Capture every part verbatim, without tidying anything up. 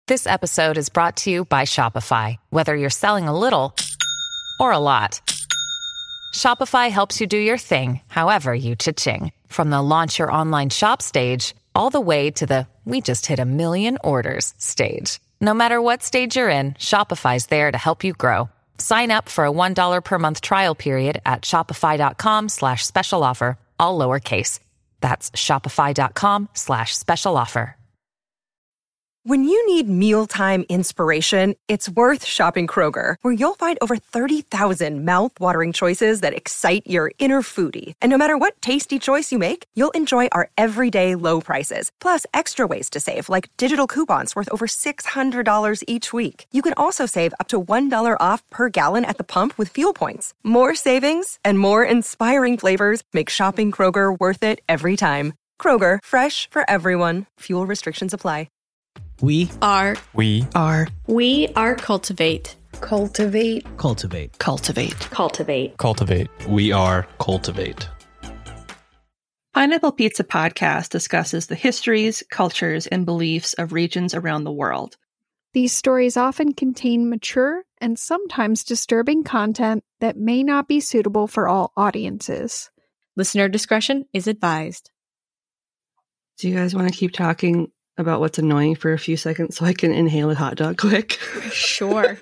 This episode is brought to you by Shopify. Whether you're selling a little or a lot, Shopify helps you do your thing, however you cha-ching. From the launch your online shop stage, all the way to the we just hit a million orders stage. No matter what stage you're in, Shopify's there to help you grow. Sign up for a one dollar per month trial period at shopify.com slash special offer, all lowercase. That's shopify.com slash special offer. When you need mealtime inspiration, it's worth shopping Kroger, where you'll find over thirty thousand mouth-watering choices that excite your inner foodie. And no matter what tasty choice you make, you'll enjoy our everyday low prices, plus extra ways to save, like digital coupons worth over six hundred dollars each week. You can also save up to one dollar off per gallon at the pump with fuel points. More savings and more inspiring flavors make shopping Kroger worth it every time. Kroger, fresh for everyone. Fuel restrictions apply. We are. We are. We are Cultivate. Cultivate. Cultivate. Cultivate. Cultivate. Cultivate. We are Cultivate. Pineapple Pizza Podcast discusses the histories, cultures, and beliefs of regions around the world. These stories often contain mature and sometimes disturbing content that may not be suitable for all audiences. Listener discretion is advised. Do you guys want to keep talking about what's annoying for a few seconds so I can inhale a hot dog quick? Sure.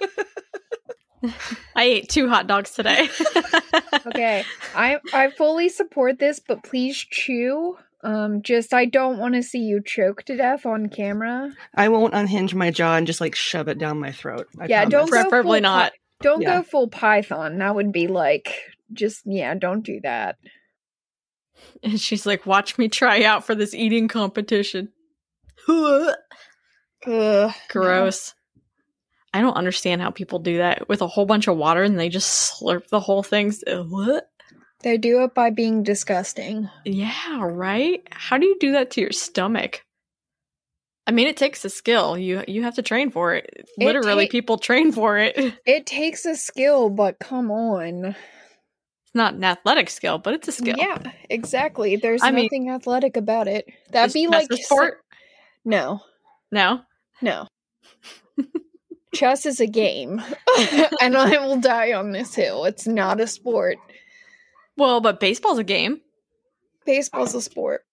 I ate two hot dogs today. Okay, I I fully support this, but please chew. Um, just I don't want to see you choke to death on camera. I won't unhinge my jaw and just like shove it down my throat. I yeah, promise. don't go Preferably full not. Pi- don't Yeah. go full Python. That would be like just yeah. Don't do that. And she's like, watch me try out for this eating competition. Ugh, Gross. I don't understand how people do that with a whole bunch of water and they just slurp the whole thing. What? they do it by being disgusting. Yeah, right? How do you do that to your stomach? I mean, it takes a skill. You you have to train for it. It Literally, ta- people train for it. It's It takes a skill, but come on. not an athletic skill, but it's a skill. Yeah, exactly. There's I mean- nothing athletic about it. That'd Is be chess like a sport? No, No? no. Chess is a game, and I will die on this hill. It's not a sport. Well, but baseball's a game. Baseball's a sport.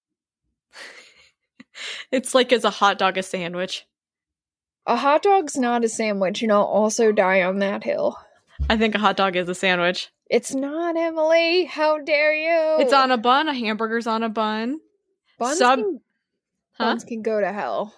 It's like, is a hot dog a sandwich? A hot dog's not a sandwich, and I'll also die on that hill. I think a hot dog is a sandwich. It's not, Emily. How dare you? It's on a bun. A hamburger's on a bun. buns. sub- Can, Huh? buns can go to hell.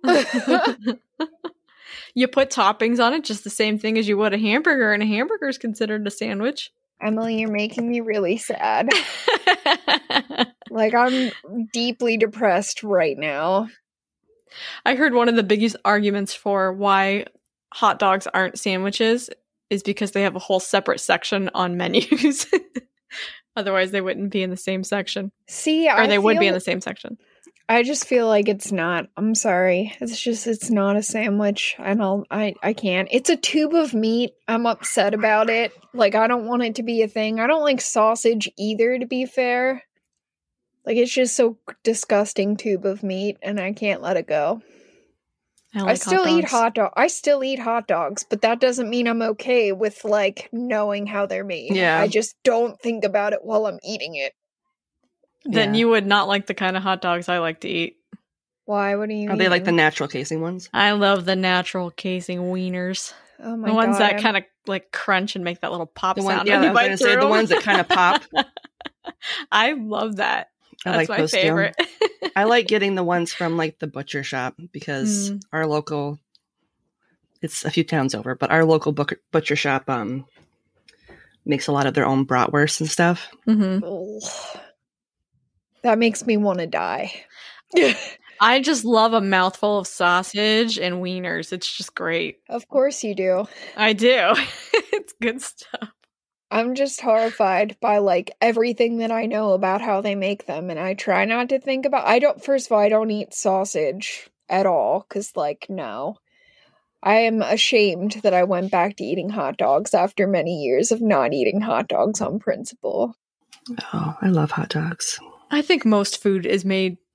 You put toppings on it, just the same thing as you would a hamburger, and a hamburger is considered a sandwich. Emily, you're making me really sad. Like, I'm deeply depressed right now. I heard one of the biggest arguments for why hot dogs aren't sandwiches is because they have a whole separate section on menus. Otherwise, they wouldn't be in the same section. See, Or I they would be in feel- the same section. I just feel like it's not. I'm sorry. It's just it's not a sandwich. I don't I I can't. It's a tube of meat. I'm upset about it. Like I don't want it to be a thing. I don't like sausage either, to be fair. Like it's just so disgusting tube of meat and I can't let it go. I, I like still hot eat dogs. hot dog. I still eat hot dogs, but that doesn't mean I'm okay with like knowing how they're made. Yeah. I just don't think about it while I'm eating it. Then Yeah. you would not like the kind of hot dogs I like to eat. Why? What do you Are mean? they like the natural casing ones? I love the natural casing wieners. Oh my The ones God, that I'm- kind of like crunch and make that little pop The sound one, yeah, when you I was bite gonna through say the them. ones that kind of pop. I love that. I That's like my those too. favorite. I like getting the ones from like the butcher shop because Mm. our local, it's a few towns over, but our local butcher, butcher shop um makes a lot of their own bratwurst and stuff. hmm Ugh. That makes me want to die. I just love a mouthful of sausage and wieners. It's just great. Of course you do. I do. It's good stuff. I'm just horrified by like everything that I know about how they make them, and I try not to think about. I don't. First of all, I don't eat sausage at all because, like, no. I am ashamed that I went back to eating hot dogs after many years of not eating hot dogs on principle. Oh, I love hot dogs. I think most food is made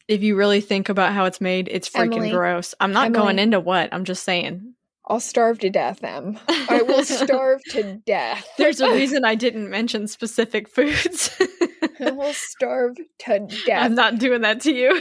If you really think about how it's made, it's freaking Emily. gross. I'm not Emily. going into what. I'm just saying. I'll starve to death, Em. I will starve to death. There's a reason I didn't mention specific foods. I will starve to death. I'm not doing that to you.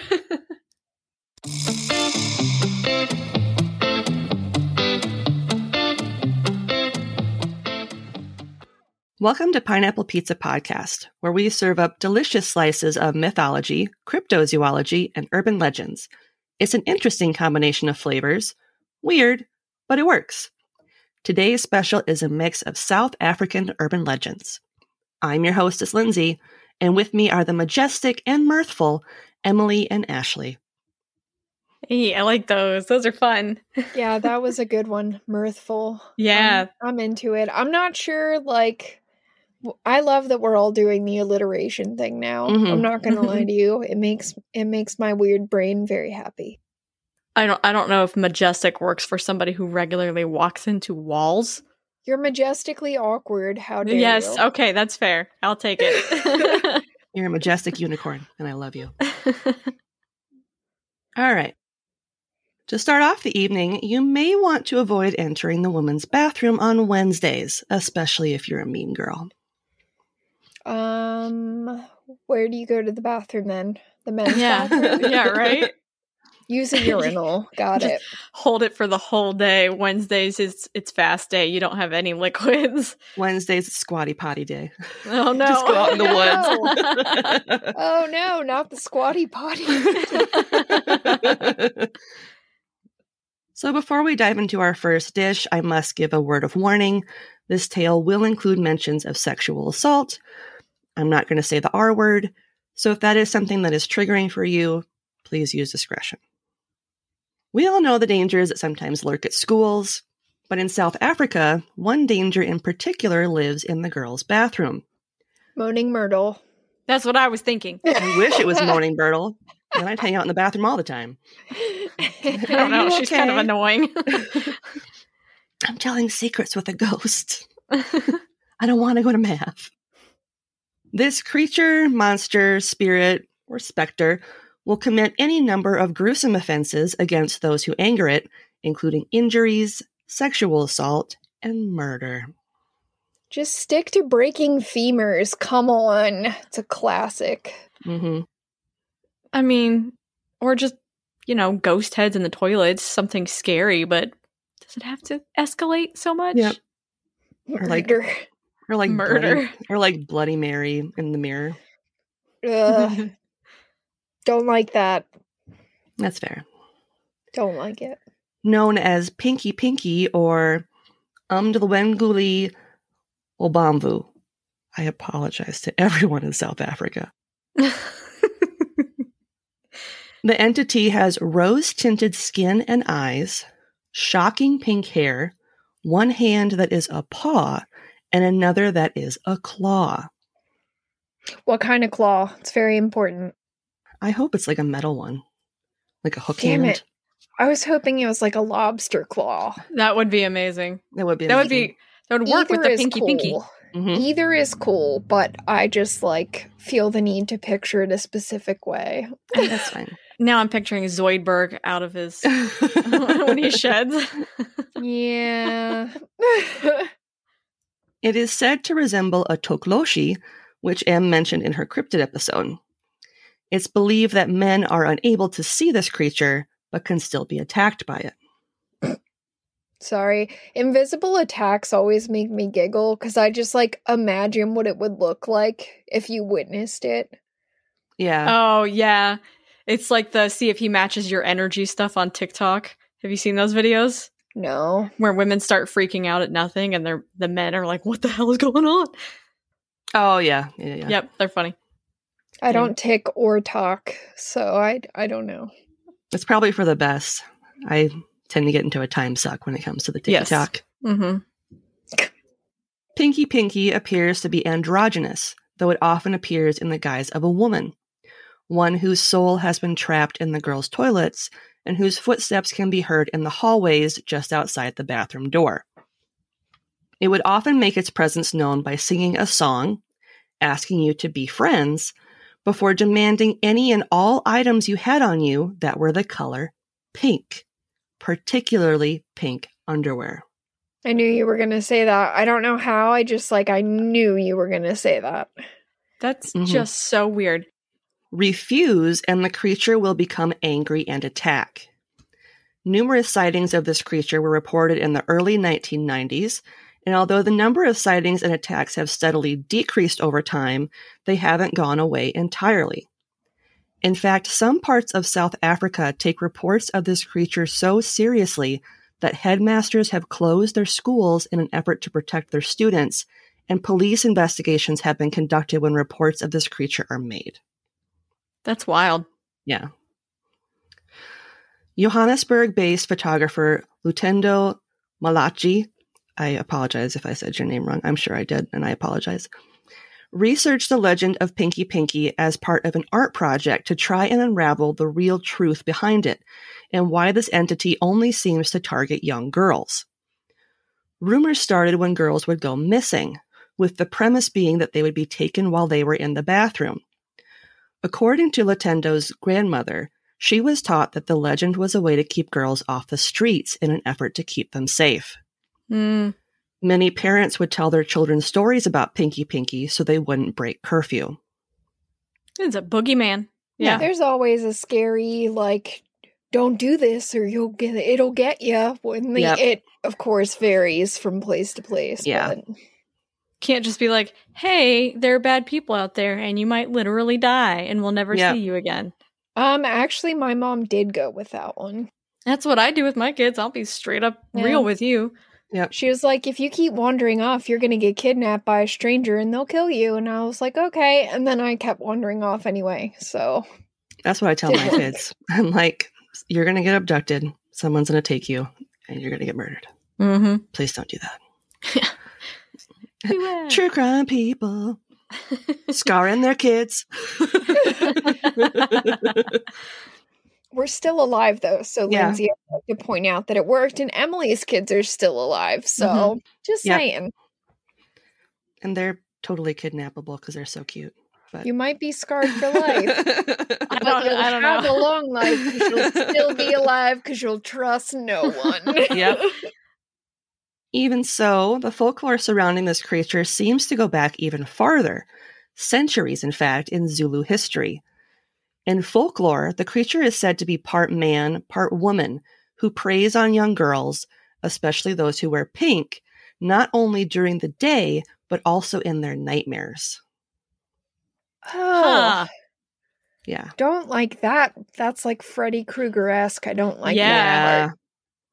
Welcome to Pineapple Pizza Podcast, where we serve up delicious slices of mythology, cryptozoology, and urban legends. It's an interesting combination of flavors. Weird, but it works. Today's special is a mix of South African urban legends. I'm your hostess, Lindsay, and with me are the majestic and mirthful Emily and Ashley. Hey, I like those. Those are fun. Yeah, that was a good one. Mirthful. Yeah. I'm, I'm into it. I'm not sure, like, I love that we're all doing the alliteration thing now. Mhm. I'm not gonna lie to you. It makes it makes my weird brain very happy. I don't I don't know if majestic works for somebody who regularly walks into walls. You're majestically awkward. How dare Yes, you? okay, that's fair. I'll take it. You're a majestic unicorn, and I love you. All right. To start off the evening, you may want to avoid entering the women's bathroom on Wednesdays, especially if you're a mean girl. Um, where do you go to the bathroom then? The men's Yeah. bathroom? Yeah, right? Use a urinal. Got Just it. Hold it for the whole day. Wednesdays is it's fast day. You don't have any liquids. Wednesdays, it's squatty potty day. Oh no. Just go out in the No. woods. Oh no, not the squatty potty. So before we dive into our first dish, I must give a word of warning. This tale will include mentions of sexual assault. I'm not going to say the R word. So if that is something that is triggering for you, please use discretion. We all know the dangers that sometimes lurk at schools, but in South Africa, one danger in particular lives in the girls' bathroom. Moaning Myrtle. That's what I was thinking. I wish it was Moaning Myrtle, and I'd hang out in the bathroom all the time. I don't know. Are you She's kind of okay? annoying. I'm telling secrets with a ghost. I don't want to go to math. This creature, monster, spirit, or specter will commit any number of gruesome offenses against those who anger it, including injuries, sexual assault, and murder. Just stick to breaking femurs. Come on. It's a classic. Mm-hmm. I mean, or just, you know, ghost heads in the toilets, something scary, but does it have to escalate so much? Yep. Or like- Murder. Or like Murder. Bloody, or like Bloody Mary in the mirror. Ugh, don't like that. That's fair. Don't like it. Known as Pinky Pinky or Umdlwenguli Obamvu. I apologize to everyone in South Africa. The entity has rose-tinted skin and eyes, shocking pink hair, one hand that is a paw, and another that is a claw. What kind of claw? It's very important. I hope it's like a metal one. Like a hook Damn hand. it. I was hoping it was like a lobster claw. That would be amazing. That would be That would amazing. be that would work with Either the is pinky cool. pinky. Mhm. Either is cool, but I just like feel the need to picture it a specific way. That's fine. Now I'm picturing Zoidberg out of his when he sheds. Yeah. It is said to resemble a tokloshi, which Em mentioned in her cryptid episode. It's believed that men are unable to see this creature, but can still be attacked by it. Sorry. Invisible attacks always make me giggle because I just like imagine what it would look like if you witnessed it. Yeah. Oh yeah. It's like the see if he matches your energy stuff on TikTok. Have you seen those videos? No. Where women start freaking out at nothing and they're the men are like, what the hell is going on? Oh, yeah. Yeah, yeah. Yep, they're funny. I don't tick or talk, so I, I don't know. It's probably for the best. I tend to get into a time suck when it comes to the Yes. TikTok. Mm-hmm. Pinky Pinky appears to be androgynous, though it often appears in the guise of a woman. One whose soul has been trapped in the girls' toilets and whose footsteps can be heard in the hallways just outside the bathroom door. It would often make its presence known by singing a song, asking you to be friends, before demanding any and all items you had on you that were the color pink, particularly pink underwear. I knew you were going to say that. I don't know how. I just, like, I knew you were going to say that. That's Mhm. just so weird. Refuse, and the creature will become angry and attack. Numerous sightings of this creature were reported in the early nineteen nineties, and although the number of sightings and attacks have steadily decreased over time, they haven't gone away entirely. In fact, some parts of South Africa take reports of this creature so seriously that headmasters have closed their schools in an effort to protect their students, and police investigations have been conducted when reports of this creature are made. That's wild. Yeah. Johannesburg-based photographer Lutendo Malachi, I apologize if I said your name wrong, I'm sure I did, and I apologize, researched the legend of Pinky Pinky as part of an art project to try and unravel the real truth behind it, and why this entity only seems to target young girls. Rumors started when girls would go missing, with the premise being that they would be taken while they were in the bathroom. According to Lutendo's grandmother, she was taught that the legend was a way to keep girls off the streets in an effort to keep them safe. Mm. Many parents would tell their children stories about Pinky Pinky so they wouldn't break curfew. It's a boogeyman. Yeah. Yeah. There's always a scary, like, don't do this or you'll get it. It'll get you. When the, Yep. It, of course, varies from place to place. Yeah. But Can't just be like, hey, there are bad people out there and you might literally die and we'll never Yep. see you again. Um, actually, my mom did go with that one. That's what I do with my kids. I'll be straight up Yeah. real with you. She was like, if you keep wandering off, you're going to get kidnapped by a stranger and they'll kill you. And I was like, okay. And then I kept wandering off anyway. So That's what I tell my Didn't work. kids. I'm like, you're going to get abducted, someone's going to take you, and you're going to get murdered. Mm-hmm. Please don't do that. True crime people. Scarring their kids. we're still alive, though. So, Yeah. Lindsay, I'd like to point out that it worked and Emily's kids are still alive. So, Mhm. just Yep. saying, And they're totally kidnappable because they're so cute. But you might be scarred for life. I But don't, you'll I don't have know. a long life because you'll still be alive because you'll trust no one. Yep. Even so, the folklore surrounding this creature seems to go back even farther, centuries, in fact, in Zulu history. In folklore, the creature is said to be part man, part woman, who preys on young girls, especially those who wear pink, not only during the day, but also in their nightmares. Oh, Huh. Yeah. don't like that. That's like Freddy Krueger-esque. I don't like Yeah. that part.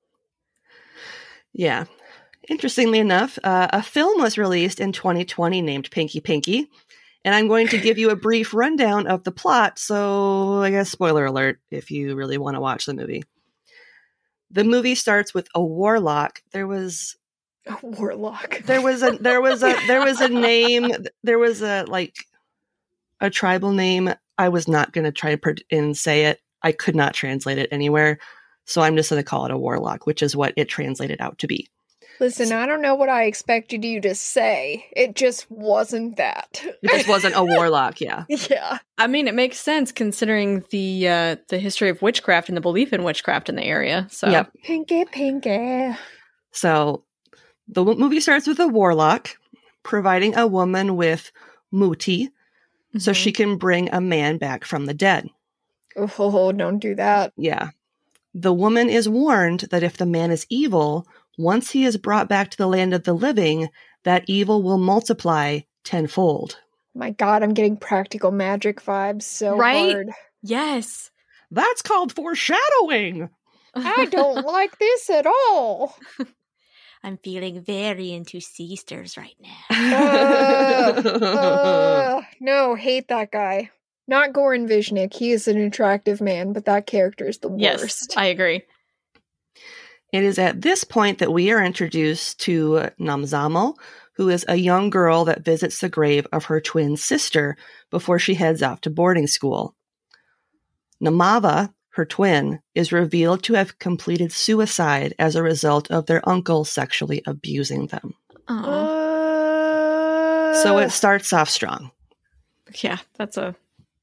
Yeah. Interestingly enough, uh, a film was released in twenty twenty named Pinky Pinky, and I'm going to give you a brief rundown of the plot, so I guess spoiler alert if you really want to watch the movie. The movie starts with a warlock. There was A warlock. there was a there was a there was a name, there was a like a tribal name. I was not going to try and say it. I could not translate it anywhere, so I'm just going to call it a warlock, which is what it translated out to be. Listen, I don't know what I expected you to say. It just wasn't that. It just wasn't a warlock, yeah. Yeah. I mean, it makes sense considering the uh, the history of witchcraft and the belief in witchcraft in the area. So, Yep. Pinky, pinky. So the w- movie starts with a warlock providing a woman with muti so Mhm. she can bring a man back from the dead. Oh, don't do that. Yeah. The woman is warned that if the man is evil, once he is brought back to the land of the living, that evil will multiply tenfold. My God, I'm getting practical magic vibes so Right? hard. yes. That's called foreshadowing. I don't like this at all. I'm feeling very into sisters right now. Uh, uh, no, hate that guy. Not Goran Viznik. He is an attractive man, but that character is the Yes, worst. I agree. It is at this point that we are introduced to Namzamo, who is a young girl that visits the grave of her twin sister before she heads off to boarding school. Namava, her twin, is revealed to have completed suicide as a result of their uncle sexually abusing them. Aw. Uh, So it starts off strong. yeah, that's a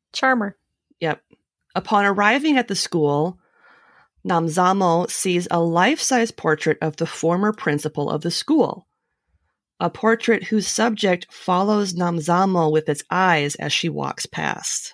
Charmer. Yep. Upon arriving at the school, Namzamo sees a life-size portrait of the former principal of the school. A portrait whose subject follows Namzamo with its eyes as she walks past.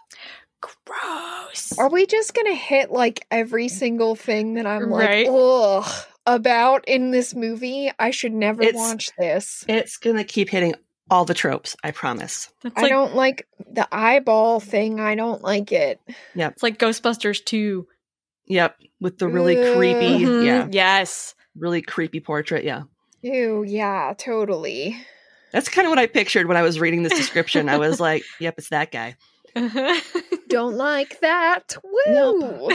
Gross. Are we just gonna hit like every single thing that I'm like, Right. ugh, about in this movie? I should never It's- watch this. It's going to keep hitting all the tropes, I promise. That's I like, don't like the eyeball thing. I don't like it. Yep. It's like Ghostbusters two. Yep. With the really Ugh. creepy, Mhm. yeah, Yes. really creepy portrait. Yeah. Ew, yeah, totally. That's kind of what I pictured when I was reading this description. I was like, yep, it's that guy. Don't like that. Woo!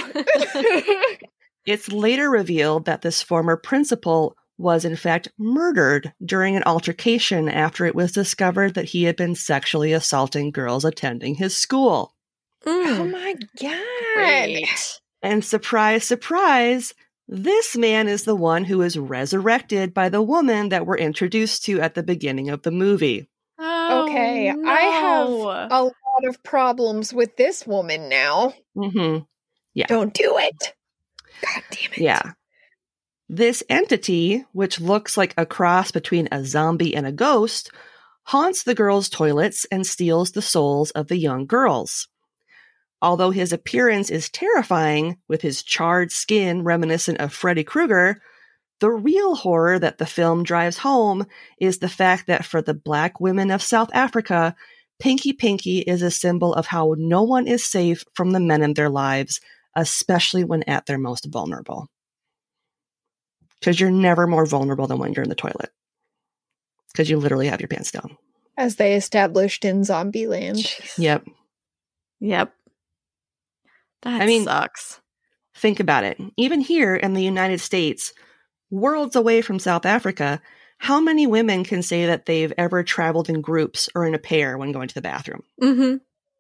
It's later revealed that this former principal was in fact murdered during an altercation after it was discovered that he had been sexually assaulting girls attending his school. Oh Mm. my god. Great. And surprise, surprise, this man is the one who is resurrected by the woman that we're introduced to at the beginning of the movie. Oh, Okay, I have no. a lot of problems with this woman now. Mm-hmm. Don't do it. God damn it. Yeah. This entity, which looks like a cross between a zombie and a ghost, haunts the girls' toilets and steals the souls of the young girls. Although his appearance is terrifying, with his charred skin reminiscent of Freddy Krueger, the real horror that the film drives home is the fact that for the Black women of South Africa, Pinky Pinky is a symbol of how no one is safe from the men in their lives, especially when at their most vulnerable. Because you're never more vulnerable than when you're in the toilet. Because you literally have your pants down. As they established in Zombieland. Yep. Yep. That I mean- sucks. Think about it. Even here in the United States, worlds away from South Africa, how many women can say that they've ever traveled in groups or in a pair when going to the bathroom? Mm-hmm.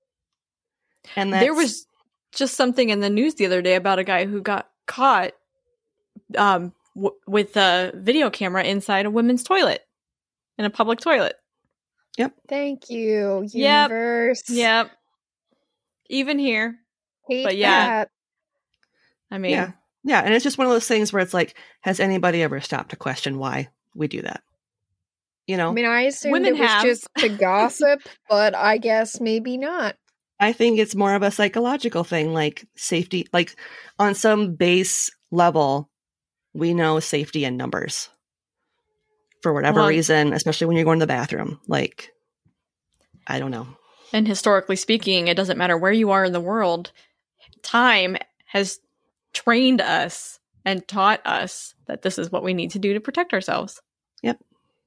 And that's, There was just something in the news the other day about a guy who got caught um, w- with a video camera inside a women's toilet, in a public toilet. Thank you, Yep. universe. Yep. Even here. Hate But yeah. that. I mean, yeah, yeah, and it's just one of those things where it's like, has anybody ever stopped to question why we do that? You know, I mean, I assumed Women it was have. just to gossip, but I guess maybe not. I think it's more of a psychological thing, like safety, like on some base level, we know safety in numbers for whatever Well, reason, especially when you're going to the bathroom. Like, I don't know. and historically speaking, it doesn't matter where you are in the world. Time has trained us and taught us that this is what we need to do to protect ourselves. Yep.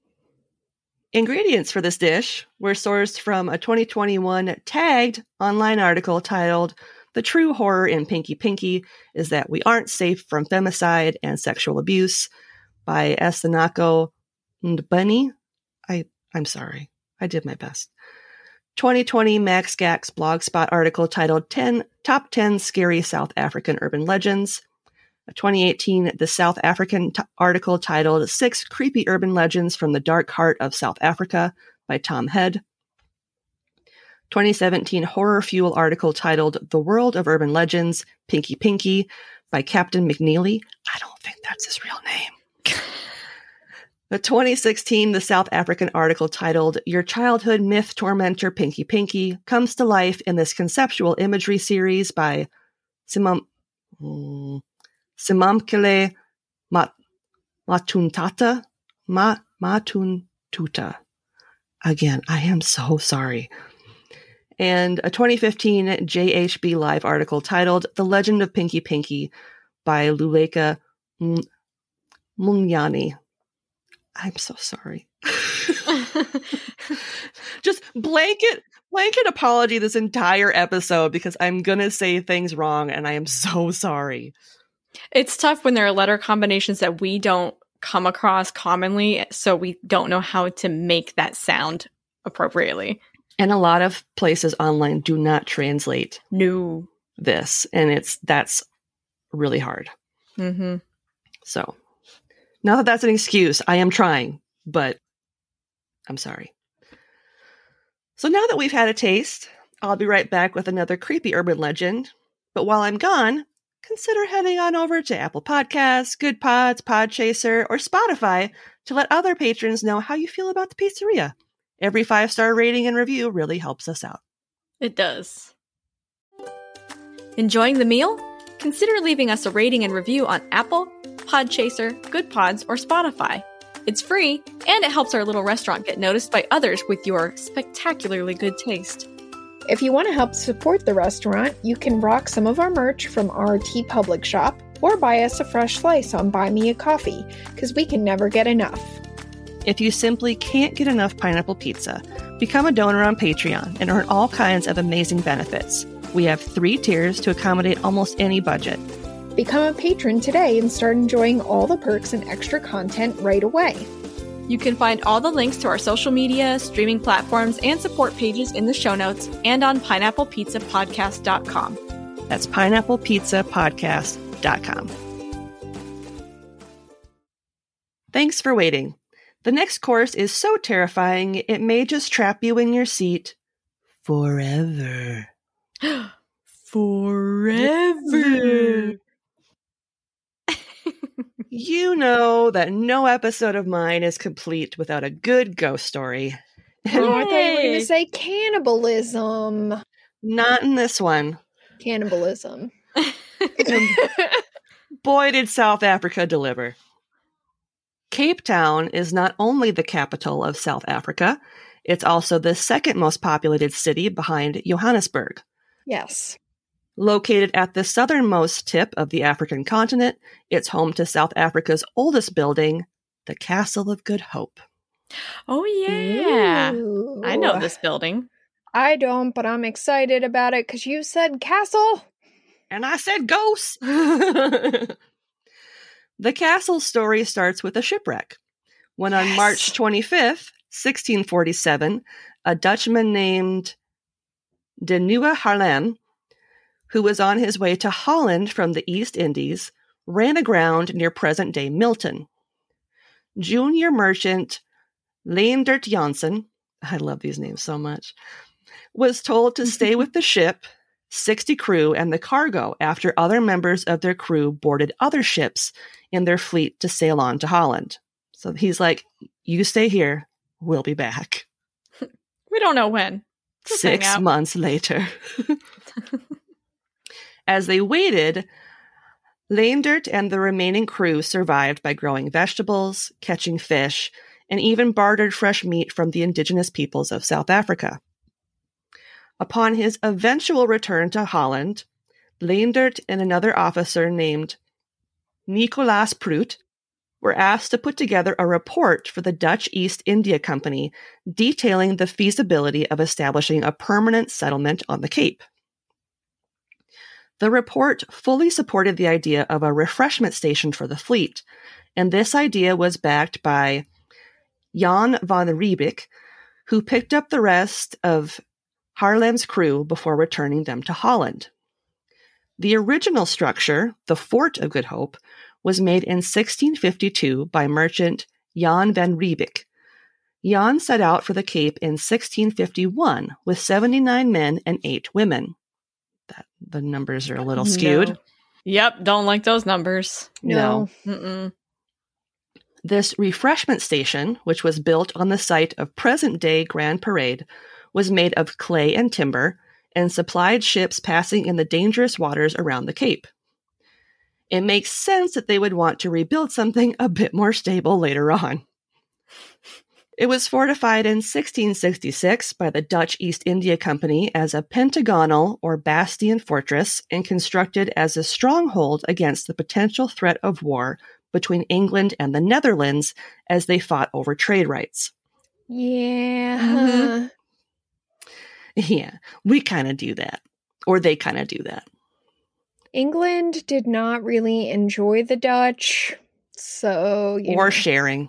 Ingredients for this dish were sourced from a twenty twenty-one tagged online article titled "The True Horror in Pinky Pinky is that we aren't safe from femicide and sexual abuse" by Esanako Ndbani. I, I'm sorry. I did my best. twenty twenty Max Gax Blogspot article titled ten Top ten Scary South African Urban Legends. A twenty eighteen The South African t- article titled Six Creepy Urban Legends from the Dark Heart of South Africa by Tom Head. twenty seventeen Horror Fuel article titled The World of Urban Legends, Pinky Pinky by Captain McNeely. I don't think that's his real name. The twenty sixteen The South African article titled Your Childhood Myth Tormentor Pinky Pinky comes to life in this conceptual imagery series by Simam, mm, Simamkele Mat, Matuntata Ma, Matuntuta. Again, I am so sorry. And a twenty fifteen J H B Live article titled The Legend of Pinky Pinky by Luleka M- Munyani. I'm so sorry. Just blanket blanket apology this entire episode because I'm gonna say things wrong and I am so sorry. It's tough when there are letter combinations that we don't come across commonly, so we don't know how to make that sound appropriately. And a lot of places online do not translate No. this, and it's that's really hard. Mm-hmm. So, not that that's an excuse. I am trying, but I'm sorry. So now that we've had a taste I'll be right back with another creepy urban legend. But while I'm gone, consider heading on over to Apple Podcasts, Good Pods, Podchaser, or Spotify to let other patrons know how you feel about the pizzeria. Every five-star rating and review really helps us out. It does. Enjoying the meal? Consider leaving us a rating and review on Apple, Podchaser, Good Pods, or Spotify. It's free, and it helps our little restaurant get noticed by others with your spectacularly good taste. If you want to help support the restaurant, you can rock some of our merch from our TeePublic shop or buy us a fresh slice on Buy Me a Coffee, because we can never get enough. If you simply can't get enough pineapple pizza, become a donor on Patreon and earn all kinds of amazing benefits. We have three tiers to accommodate almost any budget. Become a patron today and start enjoying all the perks and extra content right away. You can find all the links to our social media, streaming platforms, and support pages in the show notes and on pineapple pizza podcast dot com. That's pineapple pizza podcast dot com. Thanks for waiting. The next course is so terrifying, it may just trap you in your seat forever. Forever. You know that no episode of mine is complete without a good ghost story. Oh, I thought you were going to say cannibalism. Not in this one. Cannibalism. Boy, did South Africa deliver. Cape Town is not only the capital of South Africa, it's also the second most populated city behind Johannesburg. Yes. Located at the southernmost tip of the African continent, it's home to South Africa's oldest building, the Castle of Good Hope. Oh, yeah. Ooh. I know this building. I don't, but I'm excited about it because you said castle. And I said ghosts. The castle story starts with a shipwreck. When on Yes. March twenty-fifth, sixteen forty-seven, a Dutchman named De Nieuwe Haarlem, who was on his way to Holland from the East Indies, ran aground near present-day Milton. Junior merchant Leendert Janssen, I love these names so much, was told to stay with the ship, sixty crew, and the cargo after other members of their crew boarded other ships in their fleet to sail on to Holland. So he's like, you stay here, we'll be back. We don't know when. Just hang Six out. months later. As they waited, Leendert and the remaining crew survived by growing vegetables, catching fish, and even bartered fresh meat from the indigenous peoples of South Africa. Upon his eventual return to Holland, Leendert and another officer named Nicolaas Prout were asked to put together a report for the Dutch East India Company detailing the feasibility of establishing a permanent settlement on the Cape. The report fully supported the idea of a refreshment station for the fleet, and this idea was backed by Jan van Riebeek, who picked up the rest of Haarlem's crew before returning them to Holland. The original structure, the Fort of Good Hope, was made in sixteen fifty-two by merchant Jan van Riebeek. Jan set out for the Cape in sixteen fifty-one with seventy-nine men and eight women. That, the numbers are a little skewed. No. Yep, don't like those numbers. No. Mm-mm. This refreshment station, which was built on the site of present-day Grand Parade, was made of clay and timber and supplied ships passing in the dangerous waters around the Cape. It makes sense that they would want to rebuild something a bit more stable later on. It was fortified in sixteen sixty-six by the Dutch East India Company as a pentagonal or bastion fortress and constructed as a stronghold against the potential threat of war between England and the Netherlands as they fought over trade rights. Yeah. Mhm. Yeah, we kind of do that. Or they kind of do that. England did not really enjoy the Dutch, so you Or know, sharing.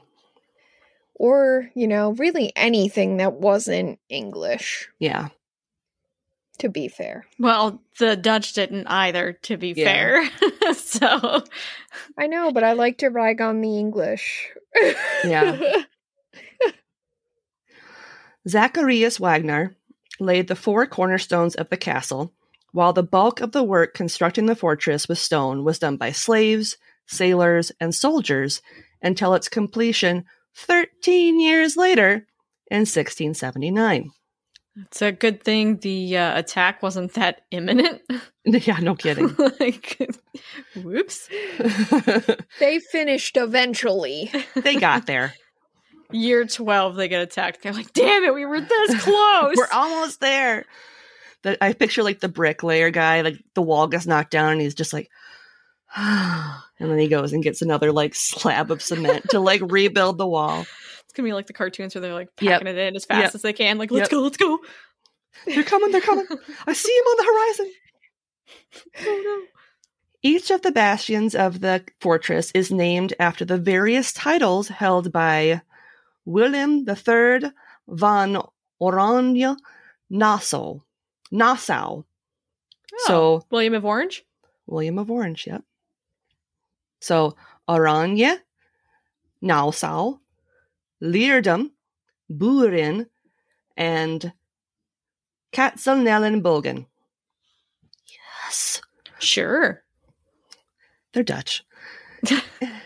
or you know, really anything that wasn't English. Yeah. To be fair, Well, the Dutch didn't either, to be Yeah. fair. So, I know, but I like to rag on the English. Yeah. Zacharias Wagner, laid the four cornerstones of the castle, while the bulk of the work constructing the fortress with stone was done by slaves, sailors, and soldiers until its completion thirteen years later in sixteen seventy-nine. It's a good thing the uh, attack wasn't that imminent. Yeah, no kidding. Like, whoops. They finished eventually. They got there. Year twelve, they get attacked. They're like, damn it, we were this close. We're almost there. The, I picture like the bricklayer guy, like the wall gets knocked down and he's just like, and then he goes and gets another like slab of cement to like rebuild the wall. It's gonna be like the cartoons where they're like packing Yep. it in as fast Yep. as they can. Like, let's Yep. go, let's go. They're coming, they're coming. I see him on the horizon. Oh no. Each of the bastions of the fortress is named after the various titles held by Willem the Third von Oranje Nassau. Nassau. Oh, So William of Orange? William of Orange, yep. So Oranje, Nassau, Leerdam, Buren, and Katzelnellenbogen. Yes. Sure. They're Dutch. What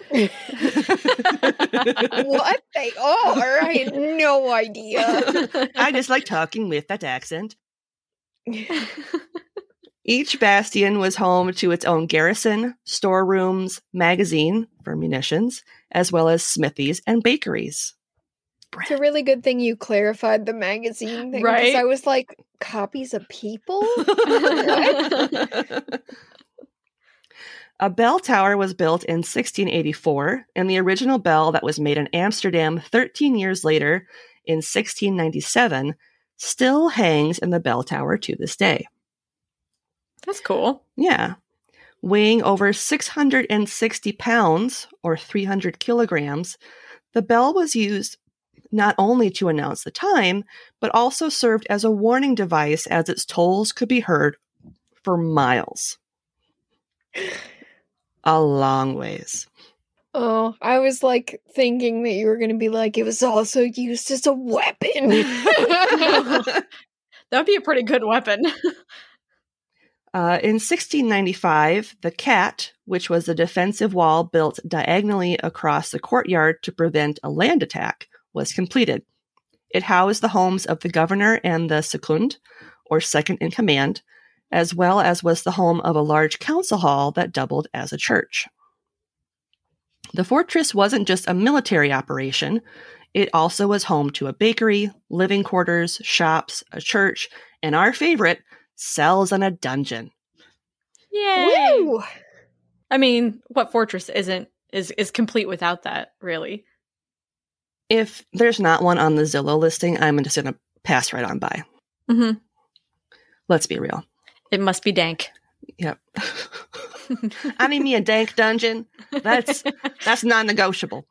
they are? I had no idea. I just like talking with that accent. Each bastion was home to its own garrison, storerooms, magazine for munitions, as well as smithies and bakeries. It's a really good thing you clarified the magazine thing. Right? Because I was like, copies of people? What? A bell tower was built in sixteen eighty-four, and the original bell that was made in Amsterdam thirteen years later, in sixteen ninety-seven, still hangs in the bell tower to this day. That's cool. Yeah. Weighing over six hundred sixty pounds, or three hundred kilograms, the bell was used not only to announce the time, but also served as a warning device as its tolls could be heard for miles. A long ways. Oh, I was like thinking that you were going to be like, it was also used as a weapon. That would be a pretty good weapon. Uh, in sixteen ninety-five, the Cat, which was a defensive wall built diagonally across the courtyard to prevent a land attack, was completed. It housed the homes of the governor and the second, or second in command, as well as was the home of a large council hall that doubled as a church. The fortress wasn't just a military operation. It also was home to a bakery, living quarters, shops, a church, and our favorite, cells and a dungeon. Yay! Woo! I mean, what fortress isn't is is complete without that, really? If there's not one on the Zillow listing, I'm just going to pass right on by. Mm-hmm. Let's be real. It must be dank. Yep. I need me a dank dungeon. That's that's non-negotiable.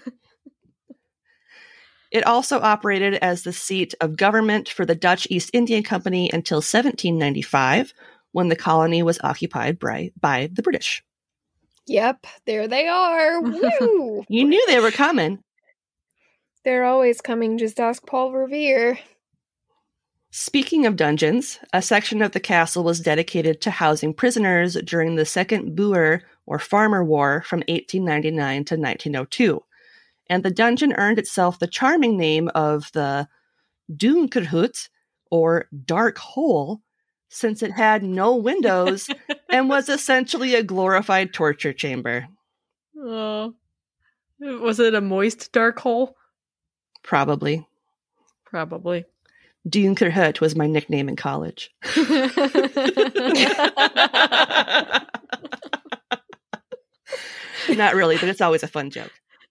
It also operated as the seat of government for the Dutch East India Company until seventeen ninety-five, when the colony was occupied by, by the British. Yep, there they are. Woo! You knew they were coming. They're always coming. Just ask Paul Revere. Speaking of dungeons, a section of the castle was dedicated to housing prisoners during the Second Boer or Farmer War from eighteen ninety-nine to nineteen oh two. And the dungeon earned itself the charming name of the Donkerhut, or Dark Hole, since it had no windows and was essentially a glorified torture chamber. Oh. Was it a moist dark hole? Probably. Probably. Donkerhut was my nickname in college. Not really, but it's always a fun joke.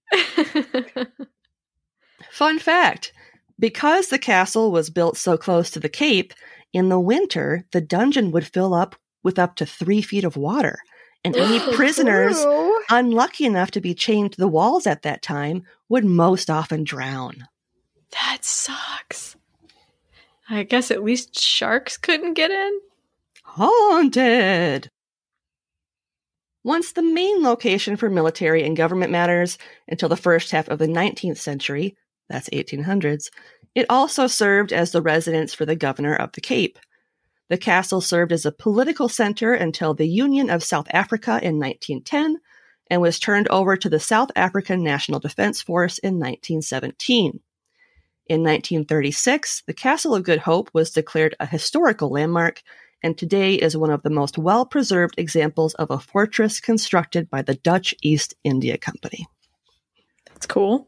Fun fact, because the castle was built so close to the Cape, in the winter, the dungeon would fill up with up to three feet of water. And any prisoners True. unlucky enough to be chained to the walls at that time would most often drown. That sucks. I guess at least sharks couldn't get in? Haunted! Once the main location for military and government matters until the first half of the nineteenth century, that's eighteen hundreds, It also served as the residence for the governor of the Cape. The castle served as a political center until the Union of South Africa in nineteen ten and was turned over to the South African National Defence Force in nineteen seventeen. In nineteen thirty-six, the Castle of Good Hope was declared a historical landmark and today is one of the most well-preserved examples of a fortress constructed by the Dutch East India Company. That's cool.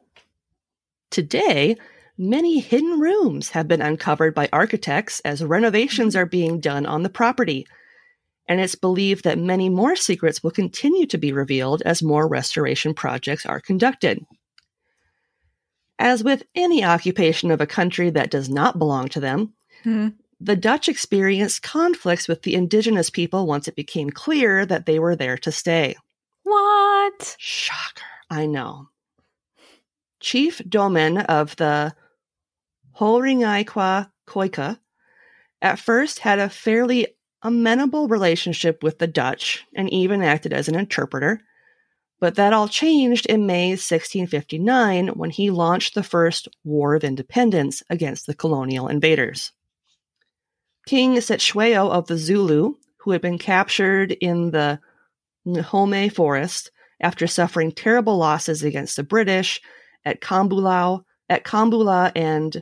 Today, many hidden rooms have been uncovered by architects as renovations are being done on the property, and it's believed that many more secrets will continue to be revealed as more restoration projects are conducted. As with any occupation of a country that does not belong to them, mm-hmm. the Dutch experienced conflicts with the indigenous people once it became clear that they were there to stay. What? Shocker. I know. Chief Domen of the Horingaikwa Khoikhoi at first had a fairly amenable relationship with the Dutch and even acted as an interpreter, but that all changed in May sixteen fifty-nine when he launched the first War of Independence against the colonial invaders. King Cetshwayo of the Zulu, who had been captured in the Nhome forest after suffering terrible losses against the British at Kambula, at Kambula and